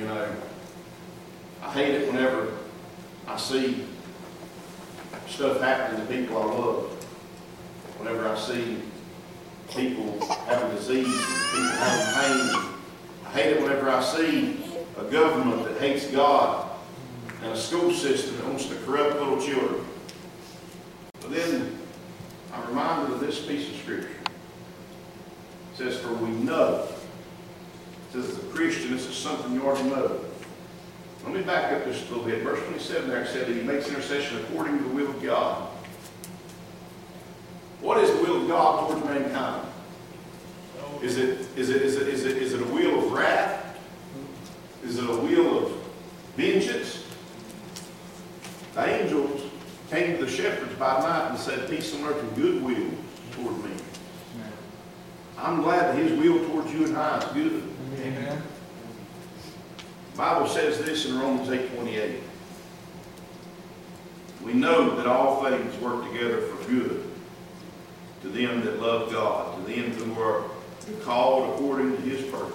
I hate it whenever I see stuff happening to people I love. Whenever I see people having disease, people having pain. I hate it whenever I see a government that hates God and a school system that wants to corrupt little children. But then I'm reminded of this piece of Scripture. It says, for we know. It says, as a Christian, this is something you already know. Let me back up just a little bit. Verse 27 there said that he makes intercession according to the will of God. What is the will of God towards mankind? Is it a will of wrath? Is it a will of vengeance? The angels came to the shepherds by night and said, peace on earth and goodwill toward me. I'm glad that his will towards you and I is good. Amen. The Bible says this in Romans 8:28. We know that all things work together for good to them that love God, to them who are called according to his purpose.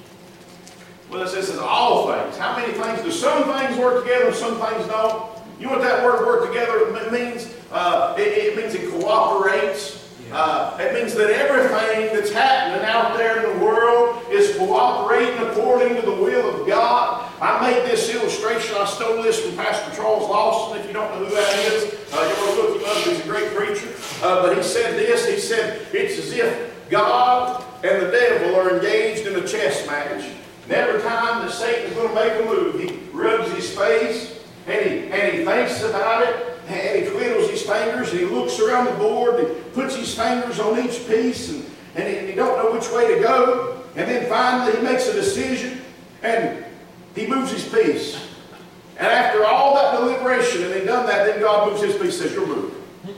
Well, it says all things. How many things? Do some things work together and some things don't? You know what that word work together means? It means it cooperates. It means that everything that's happening out there in the world is cooperating according to the will of God. I made this illustration. I stole this from Pastor Charles Lawson. If you don't know who that is, you want to look him up. He's a great preacher. But he said this. He said, it's as if God and the devil are engaged in a chess match. And every time that Satan's going to make a move, he rubs his face and he thinks about it. And he twiddles his fingers and he looks around the board and he puts his fingers on each piece and he don't know which way to go. And then finally he makes a decision and he moves his piece. And after all that deliberation and he done that, then God moves his piece and says, you're moving.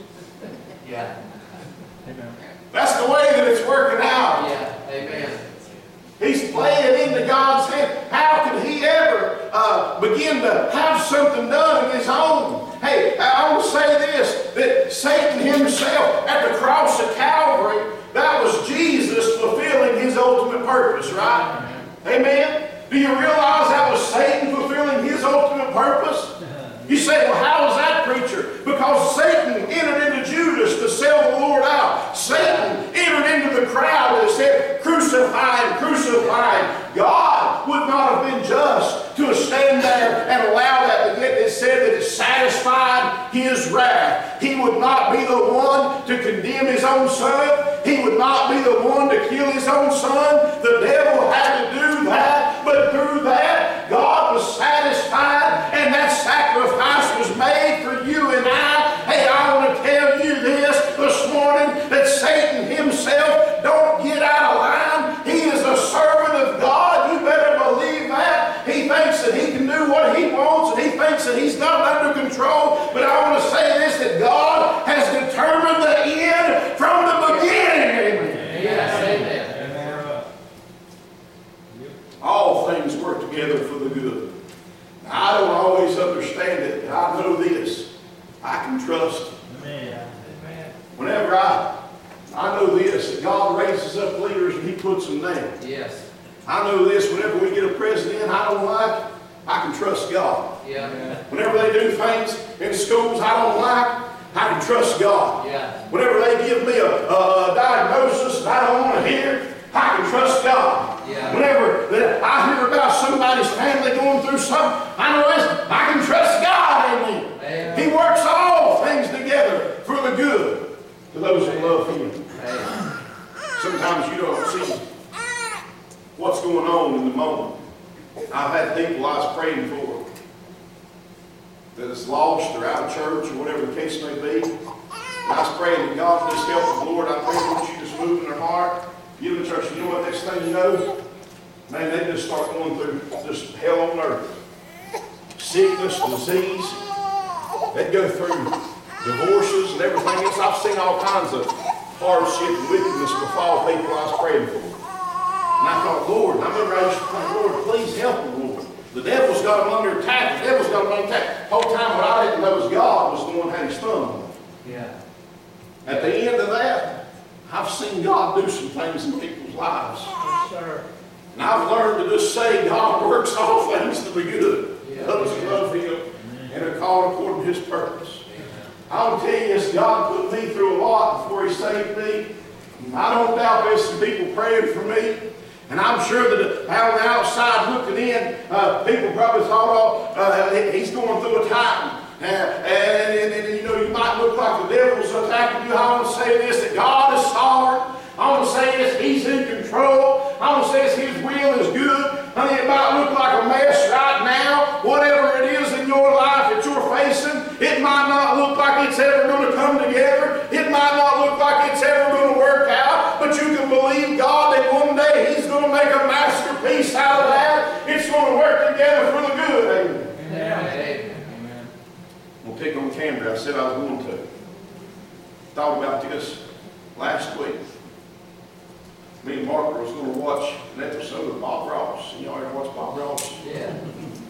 Yeah. Amen. That's the way that it's working out. Yeah. Amen. He's playing into God's hand. How could he ever begin to have something done of his own? Hey, I want to say this, that Satan himself at the cross of Calvary, that was Jesus fulfilling his ultimate purpose, right? Amen? Do you realize that was Satan fulfilling his ultimate purpose? You say, well, how is that, preacher? Because Satan entered into Judas to sell the Lord out. Satan entered into the crowd and said, crucify him, crucify him. God would not have been just to stand there and allow that to get. It said that it satisfied his wrath. He would not be the one to condemn his own son. He would not be the one to kill his own son. The devil had to do that. But through that, God was satisfied and that sacrifice was made for you and I. Hey, I want to tell you this morning, that Satan himself don't get out of line. He is a servant of God. You better believe that. He thinks that he can do what he wants and he thinks that he's not under control. But I want to say this, that God has determined the end from the beginning. Amen. Yes. Amen. All things work together for the good. Now, I don't always understand it, but I know this. I can trust him. Amen. Whenever I know this, that God raises up leaders and he puts them down. Yes. I I know this, whenever we get a president I don't like, I can trust God. Yeah. Whenever they do things in schools I don't like, I can trust God. Yeah. Whenever they give me a diagnosis that I don't want to hear, I can trust God. Yeah. Whenever I hear about somebody's family going through something, I know this, I can trust God. Amen. Amen. He works all things together for the good to those that love Him. Amen. Sometimes you don't see what's going on in the moment. I've had people I was praying for that is lost or out of church or whatever the case may be. And I was praying that God would just help the Lord. I pray that you just move in their heart, give them church. You know what, next thing you know, man, they just start going through just hell on earth. Sickness, disease. They go through divorces and everything else. I've seen all kinds of hardship and wickedness befall people I was praying for. And I thought, Lord, I remember I used to think, Lord, please help them, Lord. The devil's got them under attack. The devil's got them under attack. The whole time what I didn't know was God was the one who had his thumb on them. Yeah. At the end of that, I've seen God do some things in people's lives. Yes, sir. And I've learned to just say God works all things to the good. Yeah. Those who love Him and are called according to His purpose. I will tell you this, God put me through a lot before He saved me. I don't doubt there's some people praying for me. And I'm sure that on the outside looking in, people probably thought, oh, he's going through a time. And you know, you might look like the devil's attacking you. I want to say this, that God is sovereign. I want to say this, He's in control. I want to say this, His will is good. Honey, it might look like a mess right now. Whatever it is in your life that you're facing, it might not look like it's ever going to come together. It might not look like it's ever going to work out. But you can believe God that one day He's going to make a masterpiece out of that. It's going to work together for the good. Amen. Amen. I'm going to pick on Camry. I said I was going to. Thought about this last week. Me and Margaret was going to watch an episode of Bob Ross. Y'all ever watch Bob Ross? Yeah.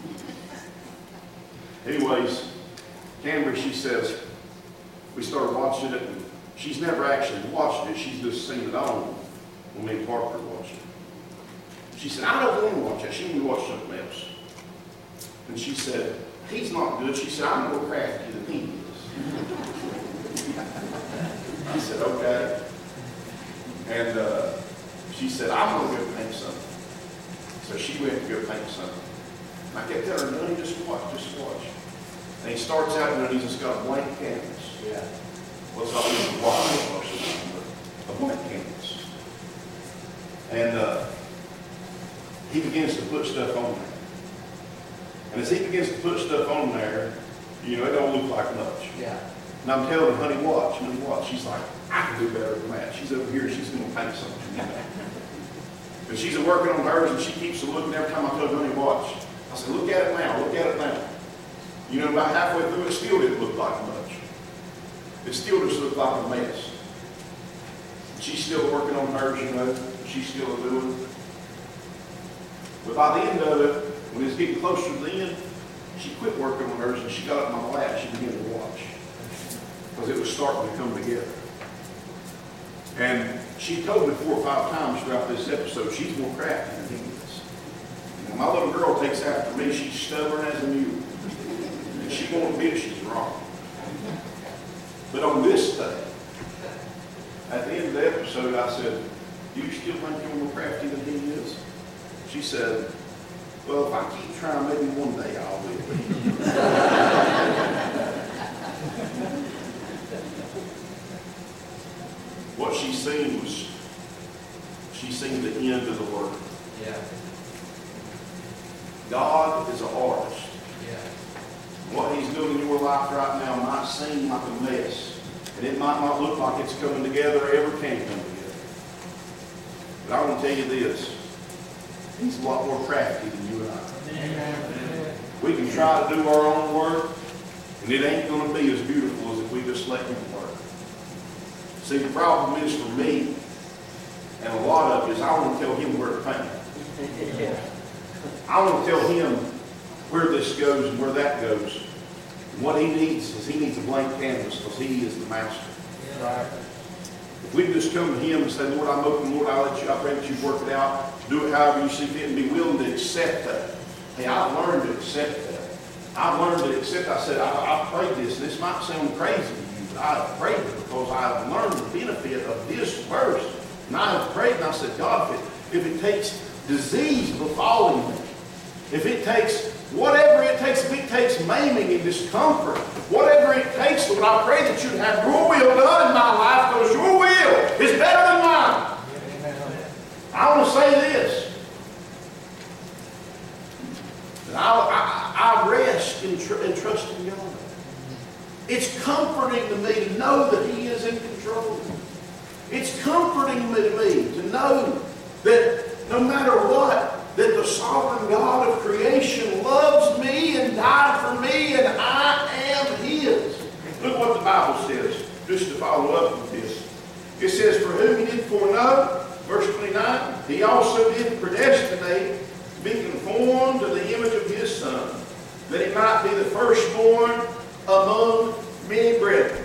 Anyways, Camry, she says, we started watching it, and she's never actually watched it. She's just seen it on when me and Parker watched it. She said, I don't want to watch that. She wanted to watch something else. And she said, he's not good. She said, I'm more crafty than he is. I said, okay. And she said, I'm going to go paint something. So she went to go paint something. And I kept telling her, honey, just watch, just watch. And he starts out, and he's just got a blank canvas. Yeah. Well, it's not even water or something, but a blank canvas. And he begins to put stuff on there. And as he begins to put stuff on there, you know, it don't look like much. Yeah. And I'm telling her, honey, watch. She's like, I can do better than that. She's over here, she's going to paint something. You know? And she's working on hers, and she keeps looking every time I tell her, honey, watch. I said, look at it now, look at it now. You know, about halfway through, it still didn't look like much. It still just looked like a mess. She's still working on hers, you know. She's still doing it. But by the end of it, when it's getting closer to the end, she quit working on hers, and she got up in my lap. She began to watch. Because it was starting to come together. And she told me 4 or 5 times throughout this episode, she's more crafty than he is. When my little girl takes after me, she's stubborn as a mule. And she won't admit she's wrong. But on this day, at the end of the episode, I said, do you still think you're more crafty than he is? She said, well, if I keep trying, maybe one day I will. What she seen was, she seen the end of the work. Yeah. God is an artist. Yeah. What He's doing in your life right now might seem like a mess, and it might not look like it's coming together or ever can come together. But I want to tell you this, He's a lot more crafty than you and I. Amen. We can try to do our own work, and it ain't going to be as beautiful as if we just let Him work. See, the problem is for me, and a lot of it is I want to tell Him where to paint. I want to tell Him where this goes and where that goes. And what He needs is He needs a blank canvas because He is the master. Right. If we just come to him and say, Lord, I'm open, Lord, I'll let you, I pray that you work it out, do it however you see fit, and be willing to accept that. Hey, I've learned to accept that. I've learned to accept, I said, I've prayed this, and this might sound crazy to you, but I have prayed it because I have learned the benefit of this verse. And I have prayed, and I said, God, if it takes disease befalling me, if it takes whatever it takes, if it takes maiming and discomfort, whatever it takes, Lord, I pray that you'd have your will done in my life, because your will is better than mine. I want to say this. That I rest and trust in God. It's comforting to me to know that He is in control. It's comforting to me to know that no matter what, that the sovereign God of creation loves me and died for me, and I am His. Look what the Bible says, just to follow up with this. It says, for whom He did foreknow, verse 29, He also did predestinate to be conformed to the image of His Son, that He might be the firstborn among many brethren.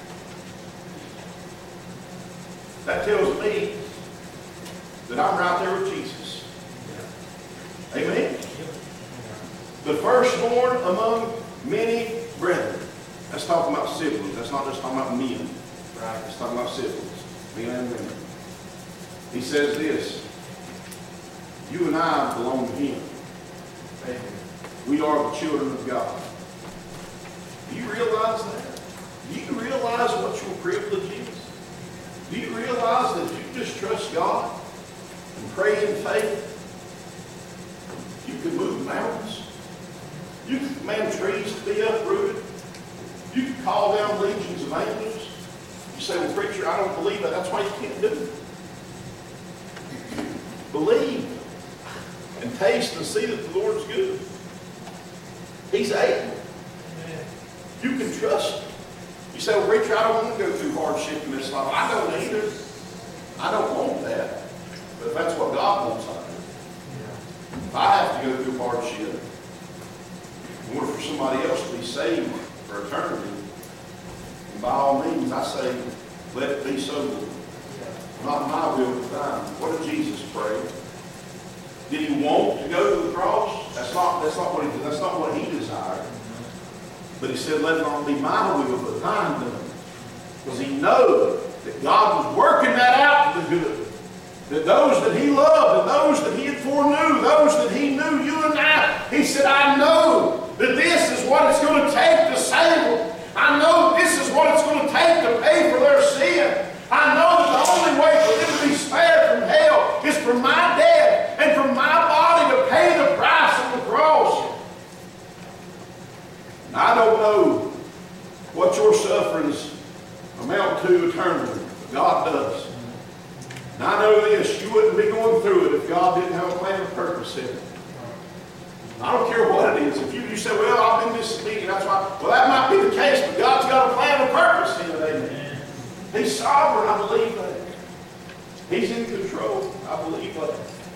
That tells me that I'm right there with Jesus. Amen? The firstborn among many brethren. That's talking about siblings. That's not just talking about men. Right? It's talking about siblings. Men and women. He says this. You and I belong to Him. Amen. We are the children of God. Do you realize that? Do you realize what your privilege is? Do you realize that if you just trust God and pray in faith, you can move mountains. You can command trees to be uprooted. You can call down legions of angels. You say, well, preacher, I don't believe that. That's why you can't do it. Believe and taste and see that the Lord's good. He's able. You can trust Him. You say, well, preacher, I don't want to go through hardship in this life. I don't either. I don't want that. But if that's what God wants, I do. If I have to go through hardship in order for somebody else to be saved for eternity, and by all means, I say, let it be so. Not my will, but thine. What did Jesus pray? Did He want to go to the cross? That's not what He desired. But He said, let it not be my will, but thine done. Because He knew that God was working that out to the good. That those that He loved, and those that He had foreknew, those that He knew, you and I, He said, I know that this is what it's going to take to save them. I know this is what it's going to take to pay for their sin. I know that the only way for them to be spared from hell is for my death and for my body to pay the price of the cross. And I don't know what your sufferings amount to eternally, but God does. And I know this, you wouldn't be going through it if God didn't have a plan and purpose in it. I don't care what it is. If you say, well, I've been disobedient, that's why. Well, that might be the case, but God's got a plan and purpose in it, amen. He's sovereign, I believe that. He's in control, I believe that.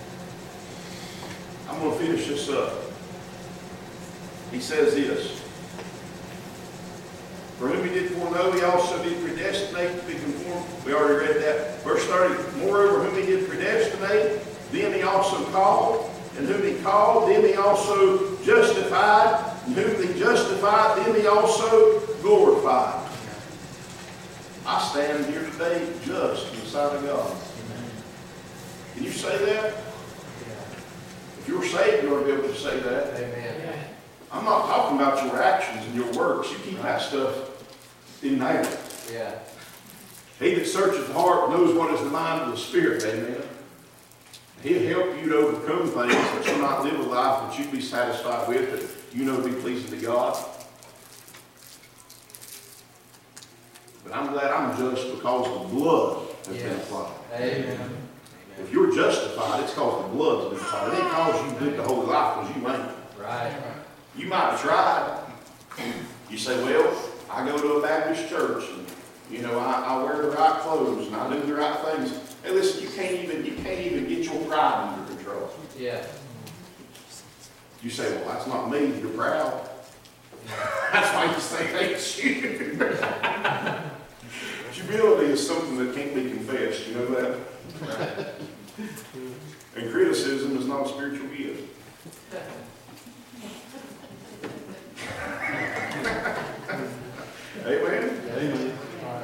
I'm going to finish this up. He says this. For whom He did foreknow, He also did predestinate to be conformed. We already read that. Verse 30. Moreover, whom He did predestinate, them He also called. And whom He called, them He also justified. And whom He justified, them He also glorified. I stand here today just in the sight of God. Amen. Can you say that? If you're saved, you ought to be able to say that. Amen. I'm not talking about your actions and your works. You keep that stuff in there. Yeah. He that searcheth the heart knows what is the mind of the Spirit. Amen. He'll help you to overcome things that you'll not live a life that you'd be satisfied with, that you know to be pleasing to God. But I'm glad I'm just because the blood has been applied. Amen. If you're justified, it's because the blood's been applied. It ain't because you lived a holy life because you ain't. Right. You might have tried. You say, well, I go to a Baptist church and I wear the right clothes and I do the right things. Hey, listen, you can't even get your pride under control. Yeah. You say, well, that's not me. You're proud. That's why you say that's you. Humility is something that can't be confessed, you know that? And criticism is not a spiritual gift. Amen? Amen.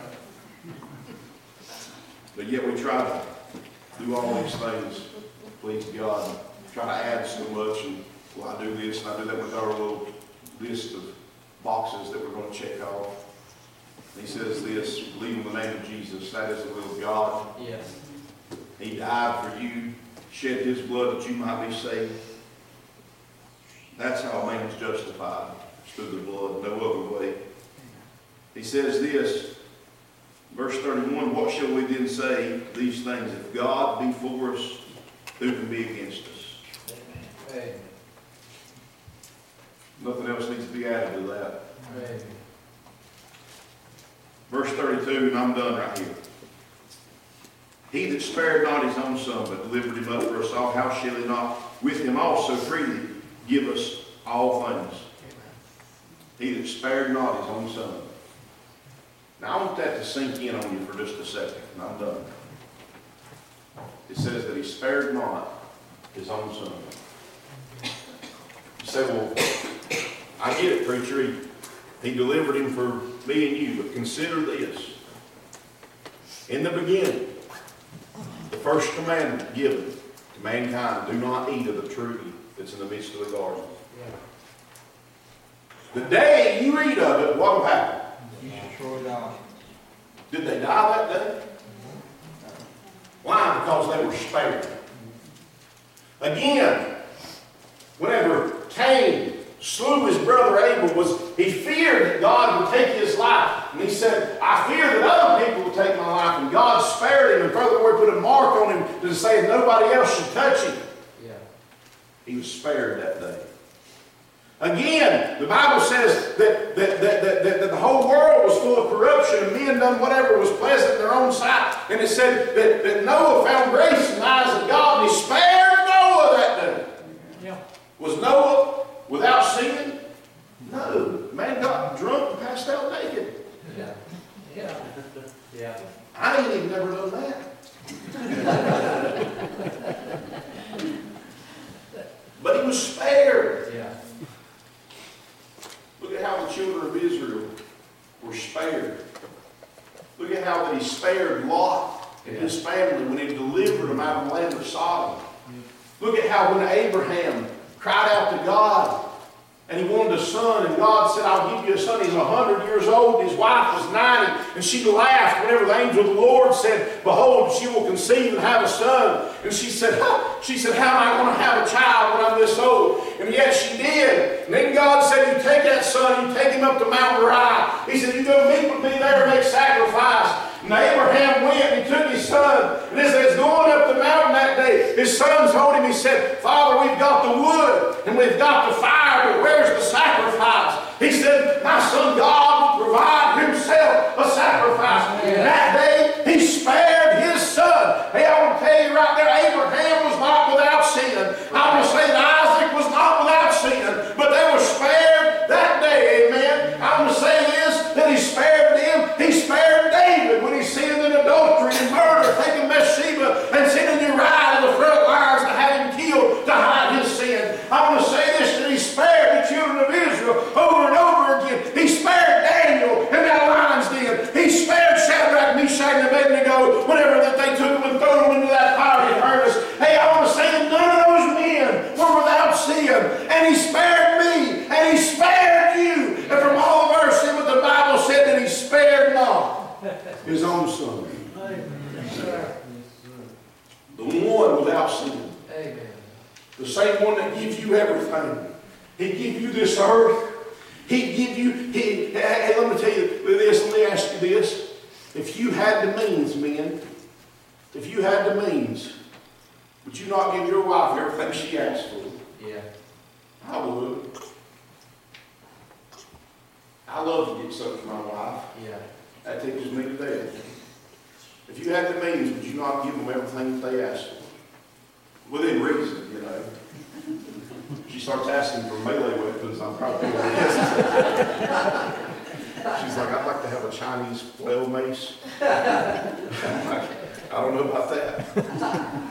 But yet we try to do all these things, please God, try to add so much, and well, I do this and I do that with our little list of boxes that we're going to check off. He says this, believe in the name of Jesus, that is the will of God. Yes. He died for you, shed his blood that you might be saved. That's how a man is justified, through the blood, no other way. He says this, verse 31, what shall we then say these things? If God be for us, who can be against us? Amen. Nothing else needs to be added to that. Amen. Verse 32, and I'm done right here. He that spared not his own son, but delivered him up for us all, how shall he not with him also freely give us all things? He that spared not his own son. Now I want that to sink in on you for just a second, and I'm done. It says that he spared not his own son. You say, well, I get it, preacher. He delivered him for me and you, but consider this. In the beginning, the first commandment given to mankind, do not eat of the tree that's in the midst of the garden. The day you eat of it, what will happen? You shall die. Did they die that day? Why? Because they were spared. Again, whenever Cain slew his brother Abel, he feared that God would take his life. And he said, I fear that other people will take my life. And God spared him, and furthermore put a mark on him to say nobody else should touch him. Yeah. He was spared that day. Again, the Bible says that the whole world was full of corruption, and men done whatever was pleasant in their own sight. And it said that Noah found grace in the eyes of God, and he spared Noah that day. Yeah. Was Noah without sin? No. Man got drunk and passed out naked. Yeah. Yeah. Yeah. I ain't even never done that. But he was spared. Yeah. Look at how the children of Israel were spared. Look at how that he spared Lot and his family when he delivered them out of the land of Sodom. Look at how when Abraham cried out to God and he wanted a son, and God said, I'll give you a son. He's 100 years old. His wife was 90. And she laughed whenever the angel of the Lord said, behold, she will conceive and have a son. And she said, how am I going to have a child when I'm this old? And yet she did. And then God said, you take that son, you take him up to Mount Moriah. He said, you go meet with me there and make sacrifice. And Abraham went and he took his son. And as he's going up the mountain that day, his son told him, he said, Father, we've got the wood and we've got the fire, but where's the sacrifice? He said, my son God will provide himself a sacrifice. And that day, he spared his son. Hey, I want to tell you right there, Abraham was not without sin. I want to say that Isaac was not without sin, but they were spared that day, amen. I want to say this, that he spared them. He spared David when he sinned in adultery and murder, taking Bathsheba and sending Uriah to the front lines to have him killed to hide his sin. I want to say this, that he spared the children of Israel over and over again. He spared Daniel in that lion's den. He spared Shadrach, Meshach, and Abednego whenever that they took him and threw him into that fiery furnace. Hey, I want to say that none of those men were without sin. And he spared me, and he spared you. And from all of our sin, what the Bible said, that he spared not his own son. The one without sin. Amen. The same one that gives you everything. He give you this earth. He give you, hey, let me tell you this, let me ask you this. If you had the means, men, if you had the means, would you not give your wife everything she asked for? Yeah. I would. I love to get something from my wife. Yeah. That tickles me to death. If you had the means, would you not give them everything that they asked for? Within reason, you know. She starts asking for melee weapons, I'm probably going to She's like, I'd like to have a Chinese flail mace. I'm like, I don't know about that.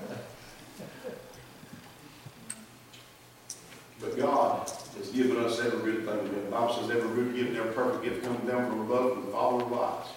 But God has given us every good thing. The Bible says every good gift, every perfect gift comes down from above from the Father of lights.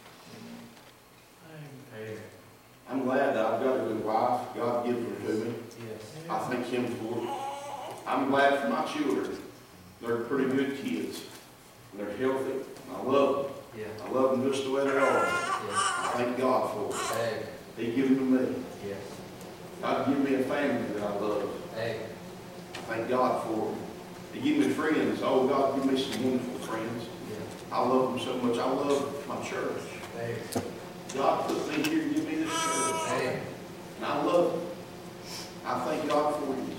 I'm glad that I've got a good wife. God gives her to me. I thank Him for it. I'm glad for my children. They're pretty good kids. They're healthy. I love them. I love them just the way they are. I thank God for it. He given them to me. God give me a family that I love. I thank God for it. He give me friends. Oh, God, give me some wonderful friends. I love them so much. I love my church. God put me here to give me this church. And I love it. I thank God for you.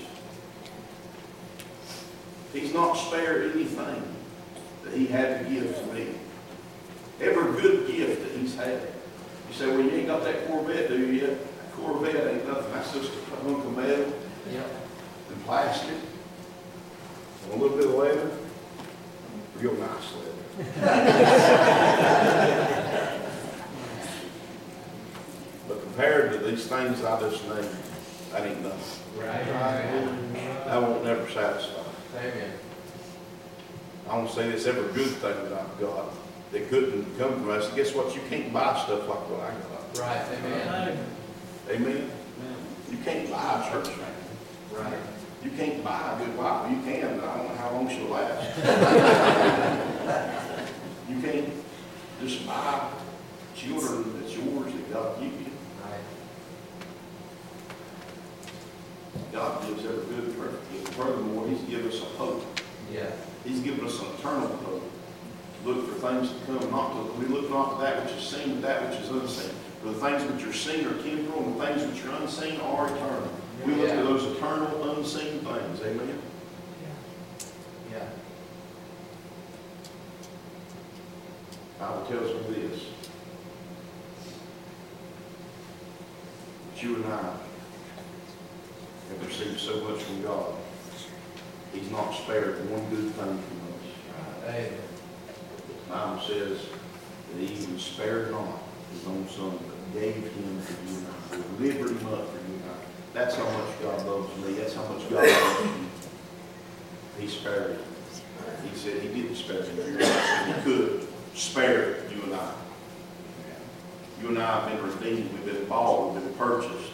He's not spared anything that He had to give to me. Every good gift that He's had. You say, well, you ain't got that Corvette, do you yet? That Corvette ain't nothing. That's just a hunk of metal and plastic and a little bit of leather. Real nice leather. But compared to these things I just named, that ain't nothing. That won't never satisfy. I want to say this, every good thing that I've got that couldn't come from us, guess what? You can't buy stuff like what I got. Amen. You can't buy a church man. You can't buy a good wife. You can, but I don't know how long she'll last. You can't just buy children that's yours that God gives you. God gives every good and perfect gift. Furthermore, He's given us a hope. He's given us an eternal hope. Look for things to come. We look not to that which is seen, but that which is unseen. For the things which are seen are temporal, and the things which are unseen are eternal. We look at those eternal, unseen things. Amen? The Bible tells me this. That you and I have received so much from God. He's not spared one good thing from us. The Bible says that He even spared not His own Son, but gave Him for you and I, delivered Him up for you and I. That's how much God loves me. That's how much God loves you. He spared Him. He said He didn't spare Him. He could spare you and I. You and I have been redeemed. We've been bought. We've been purchased.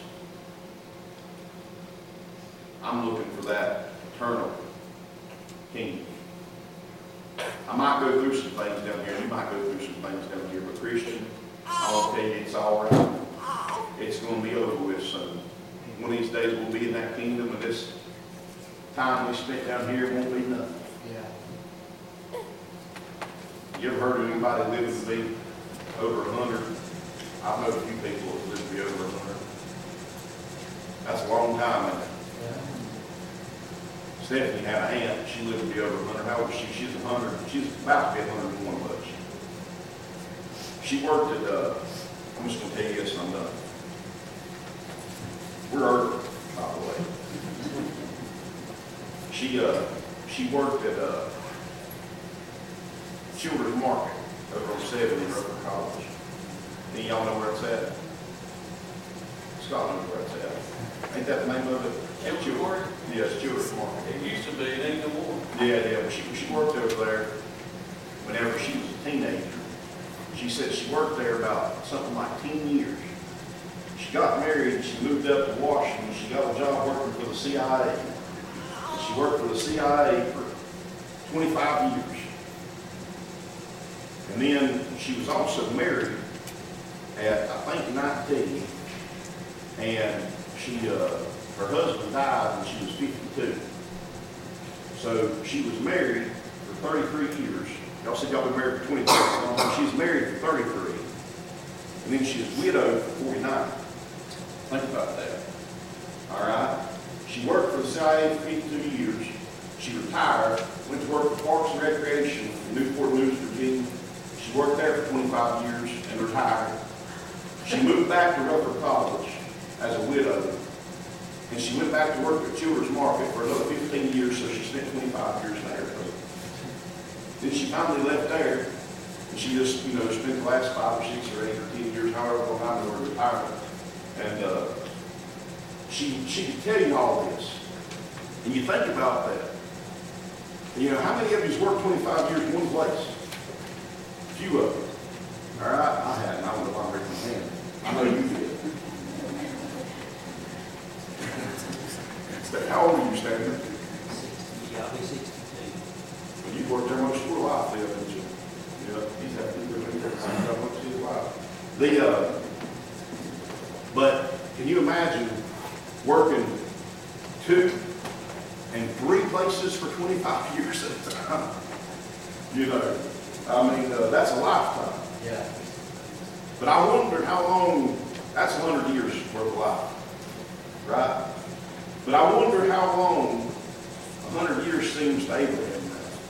I'm looking for that eternal kingdom. I might go through some things down here. You might go through some things down here. But Christian, I'll tell you, it's all right. It's going to be over with soon. One of these days we'll be in that kingdom, and this time we spent down here won't be nothing. You ever heard of anybody living to be over 100? I've known a few people that live to be over 100. That's a long time, isn't it? Stephanie had an aunt. She lived to be over 100. How old is she? She's 100. She's about to be 101, but she worked at, I'm just going to tell you this and I'm done. We're early, by the way. She worked at Children's Market over on 70 in Roper College. And y'all know where it's at? Scott knows where it's at. Ain't that the name of it? Children's Market? Yes, Children's Market. It used to be, it ain't no more. Yeah. She worked over there whenever she was a teenager. She said she worked there about something like 10 years. She got married and she moved up to Washington. She got a job working for the CIA. She worked for the CIA for 25 years. And then she was also married at, I think, 19. And her husband died when she was 52. So she was married for 33 years. Y'all said y'all been married for 23. She was married for 33. And then she was widowed for 49. Think about that. All right? She worked for the CIA for 52 years. She retired, went to work for Parks and Recreation in Newport News, Virginia. She worked there for 25 years and retired. She moved back to Rucker College as a widow. And she went back to work at Children's Market for another 15 years, so she spent 25 years there. Then she finally left there she just, you know, spent the last 5 or 6 or 8 or 10 years, however long I know her retirement. And she could tell you all this. And you think about that. And, you know, how many of you's worked 25 years in one place? A few of you. All right, I hadn't. I don't know why I'm raising my hand. I know you did. How old are you, Stanley? 60, yeah, I'll be 62. Well, you've worked there most of your life, Phil, haven't you? Yeah, he's had to do that much of his life. But can you imagine working 2 and 3 places for 25 years at a time? You know, I mean, that's a lifetime. Yeah. But I wondered how long, that's 100 years worth of life, right? But I wonder how long 100 years seems to Abraham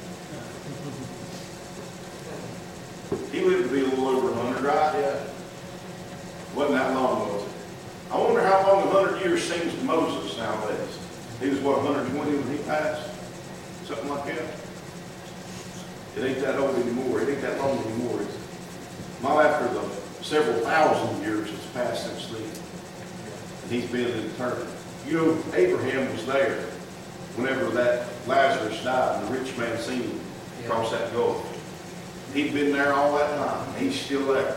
now. He lived to be a little over 100, right? Yeah. Wasn't that long, was it? I wonder how long 100 years seems to Moses nowadays. He was, what, 120 when he passed? Something like that? It ain't that old anymore. It ain't that long anymore, is it? Not after the several thousand years that's passed since then. And he's been in eternity. You know, Abraham was there whenever that Lazarus died and the rich man seen him across that gulf. He'd been there all that time. He's still there.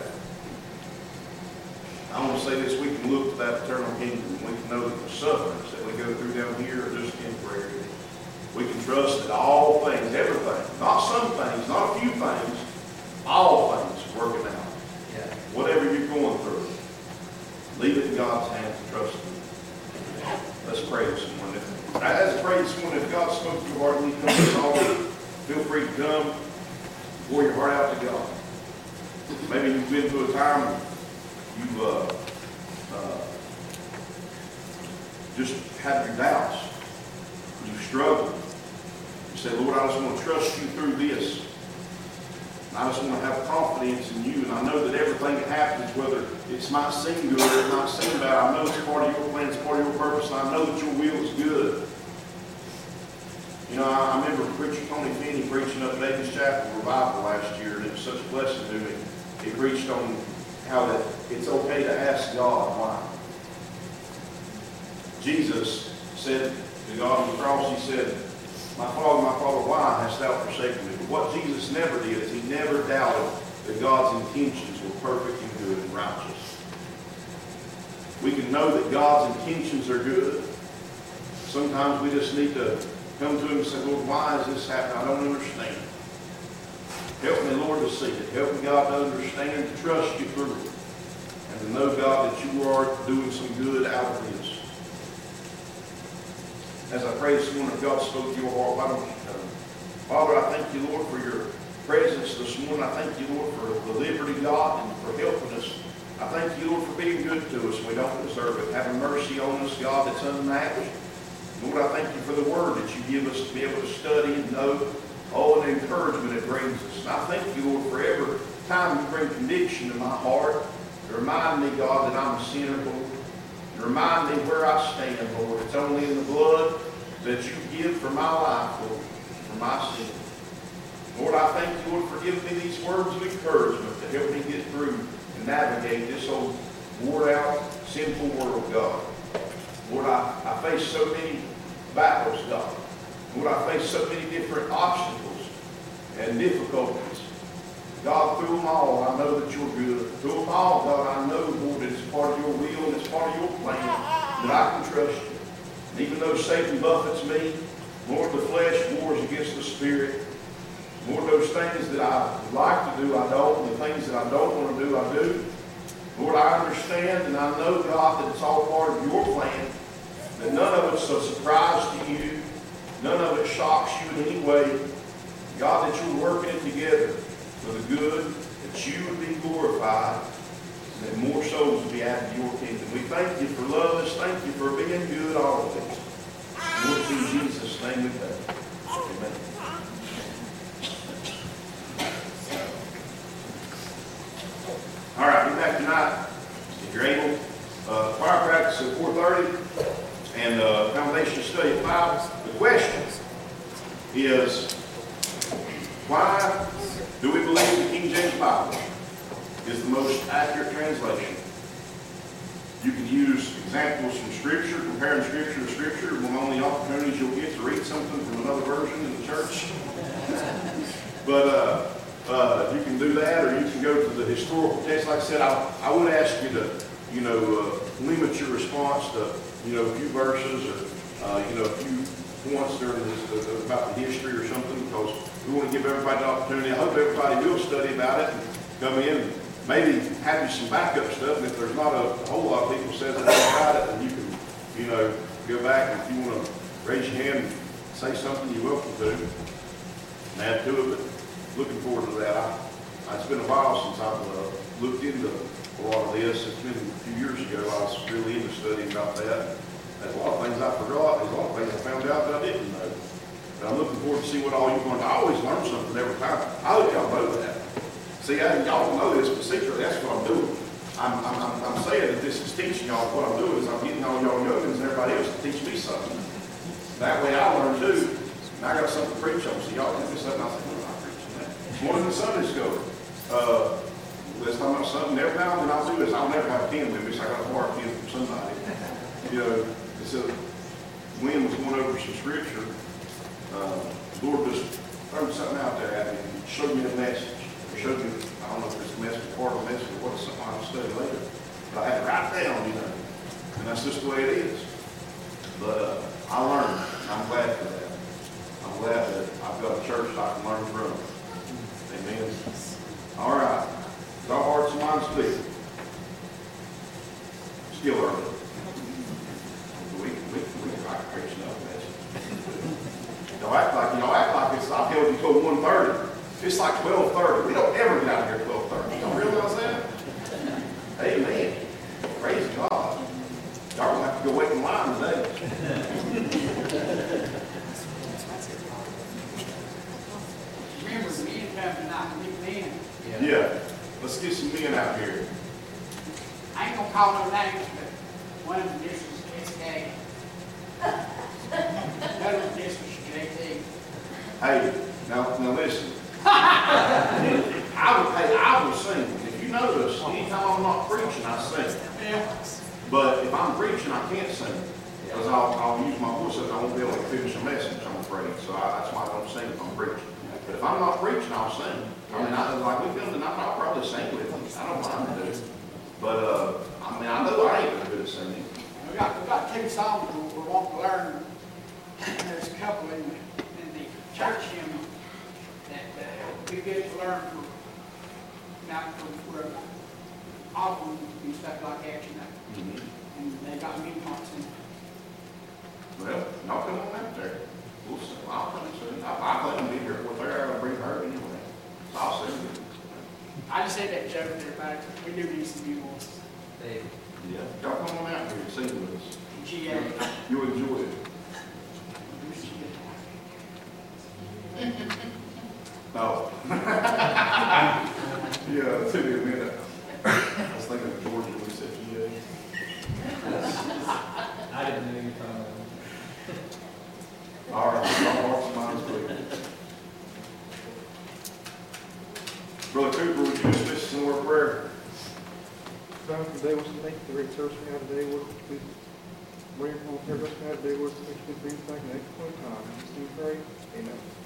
I want to say this, we can look to that eternal kingdom. We can know that the sufferings that we go through down here are just temporary. We can trust that all things, everything, not some things, not a few things, all things are working out. Yeah. Whatever you're going through, leave it in God's hands and trust Him. Let's pray this morning. As I pray this morning, if God spoke to your heart and you come to altar, feel free to come, pour your heart out to God. Maybe you've been through a time when you've just had your doubts. You've struggled. You say, Lord, I just want to trust you through this. I just want to have confidence in you, and I know that everything that happens, whether it might seem good or it might seem bad, I know it's part of your plan, it's part of your purpose, and I know that your will is good. You know, I remember Preacher Tony Finney preaching up at Davis Chapel Revival last year, and it was such a blessing to me. He preached on how that it's okay to ask God why. Jesus said to God on the cross, He said, my Father, why hast thou forsaken me? But what Jesus never did is He never doubted that God's intentions were perfect and good and righteous. We can know that God's intentions are good. Sometimes we just need to come to Him and say, Lord, why is this happening? I don't understand. Help me, Lord, to see it. Help me, God, to understand, to trust you through it. And to know, God, that you are doing some good out of this. As I pray this morning, if God spoke to your heart, why don't you come? Father, I thank you, Lord, for your presence this morning. I thank you, Lord, for the liberty, God, and for helping us. I thank you, Lord, for being good to us. We don't deserve it. Having mercy on us, God, that's unmatched. Lord, I thank you for the word that you give us to be able to study and know. Oh, and the encouragement it brings us. And I thank you, Lord, for every time you bring conviction to my heart. To remind me, God, that I'm a sinner, Lord. To remind me where I stand, Lord. It's only in the blood that you give for my life, Lord, for my sin. Lord, I thank you, Lord, for giving me these words of encouragement to help me get through and navigate this old wore-out, sinful world, God. Lord, I face so many battles, God. Lord, I face so many different obstacles and difficulties. God, through them all, I know that you're good. Through them all, God, I know, Lord, that it's part of your will and it's part of your plan, that I can trust you. And even though Satan buffets me, Lord, the flesh wars against the spirit. Lord, those things that I like to do, I don't. And the things that I don't want to do, I do. Lord, I understand and I know, God, that it's all part of your plan. That none of it's a surprise to you. None of it shocks you in any way. God, that you're working it together for the good, that you would be glorified, and that more souls would be added to your kingdom. We thank you for loving us. Thank you for being good always. Lord, in Jesus' name we pray. Amen. All right, be back tonight, if you're able. Choir practice at 4:30 and foundation study at 5. The question is, Why do we believe the King James Bible is the most accurate translation? You can use examples from Scripture, comparing Scripture to Scripture, among the opportunities you'll get to read something from another version in the church. But you can do that, or you can go to the historical text. Like I said, I would ask you to, limit your response to, a few verses or, a few points during this about the history or something, because we want to give everybody the opportunity. I hope everybody will study about it and come in and maybe have you some backup stuff. And if there's not a whole lot of people says about it, then you can, go back, and if you want to raise your hand and say something, you're welcome to, and add to it. But looking forward to that. It's been a while since I've looked into a lot of this. It's been a few years ago I was really into studying about that. There's a lot of things I forgot. There's a lot of things I found out that I didn't know. But I'm looking forward to see what all you're going to. I always learn something every time. I hope y'all know that. See, y'all don't know this, but secretly that's what I'm doing. I'm saying that this is teaching y'all. What I'm doing is I'm getting all y'all youngins and everybody else to teach me something. That way I learn too. And I got something to preach on. So y'all can do something. I say, well, I'm preaching that. One of the Sunday school. Let's talk about something. Every now and then I'll do this. I'll never have a pen with me, so I got to borrow a pen from somebody. It said, Glenn was going over some Scripture. The Lord just threw something out there at me and showed me a message. Or showed me, I don't know if it's a message, part of a message, or what, it's something I'll study later. But I had to write it down, And that's just the way it is. But I learned. I'm glad for that. I'm glad that I've got a church that I can learn from. Amen. All right. Our hearts and minds clear. Still early. We like preaching up message. Y'all act like it's, I'll tell you till 1:30. It's like 12:30. We don't ever get out of here at 12:30. Y'all realize that? Amen. Praise God. Y'all gonna have to go wait in line today. Remember, the men come tonight, big men. Yeah. Let's get some men out here. I ain't gonna call no names, but one of them, this was S.K. Another one, this was J.T. Hey, now listen. I will sing. If you notice, anytime I'm not preaching, I sing. Yeah. But if I'm preaching, I can't sing. Because I'll use my voice and I won't be able to finish a message, I'm afraid. So that's why I don't sing if I'm preaching. But if I'm not preaching, I'll sing. I mean, like we filmed tonight, I'll probably sing with them. I don't mind to do. But, I know I ain't good at singing. We got two songs we want to learn. There's a couple in the church hymn that we get to learn for often and stuff like that, And they got me parts in. Well, y'all come on out there. We'll sing. I'll come and sing. I plan to be here with her. I'll bring her anyway. So I'll sing. I just said that joke there, but we do need some new ones. Yeah. Y'all come on out here and sing with us. GA. You'll enjoy it. No. Yeah, it took me a minute. I was thinking of Georgia when he said GA. I didn't know you were talking about All right, all hearts and minds clear. Brother Cooper, would you dismiss us in a word of prayer? Father, today was thank you for the church we had today. We bring home everybody had today was to make good things back in the next point in time. In Jesus' name we pray. Amen.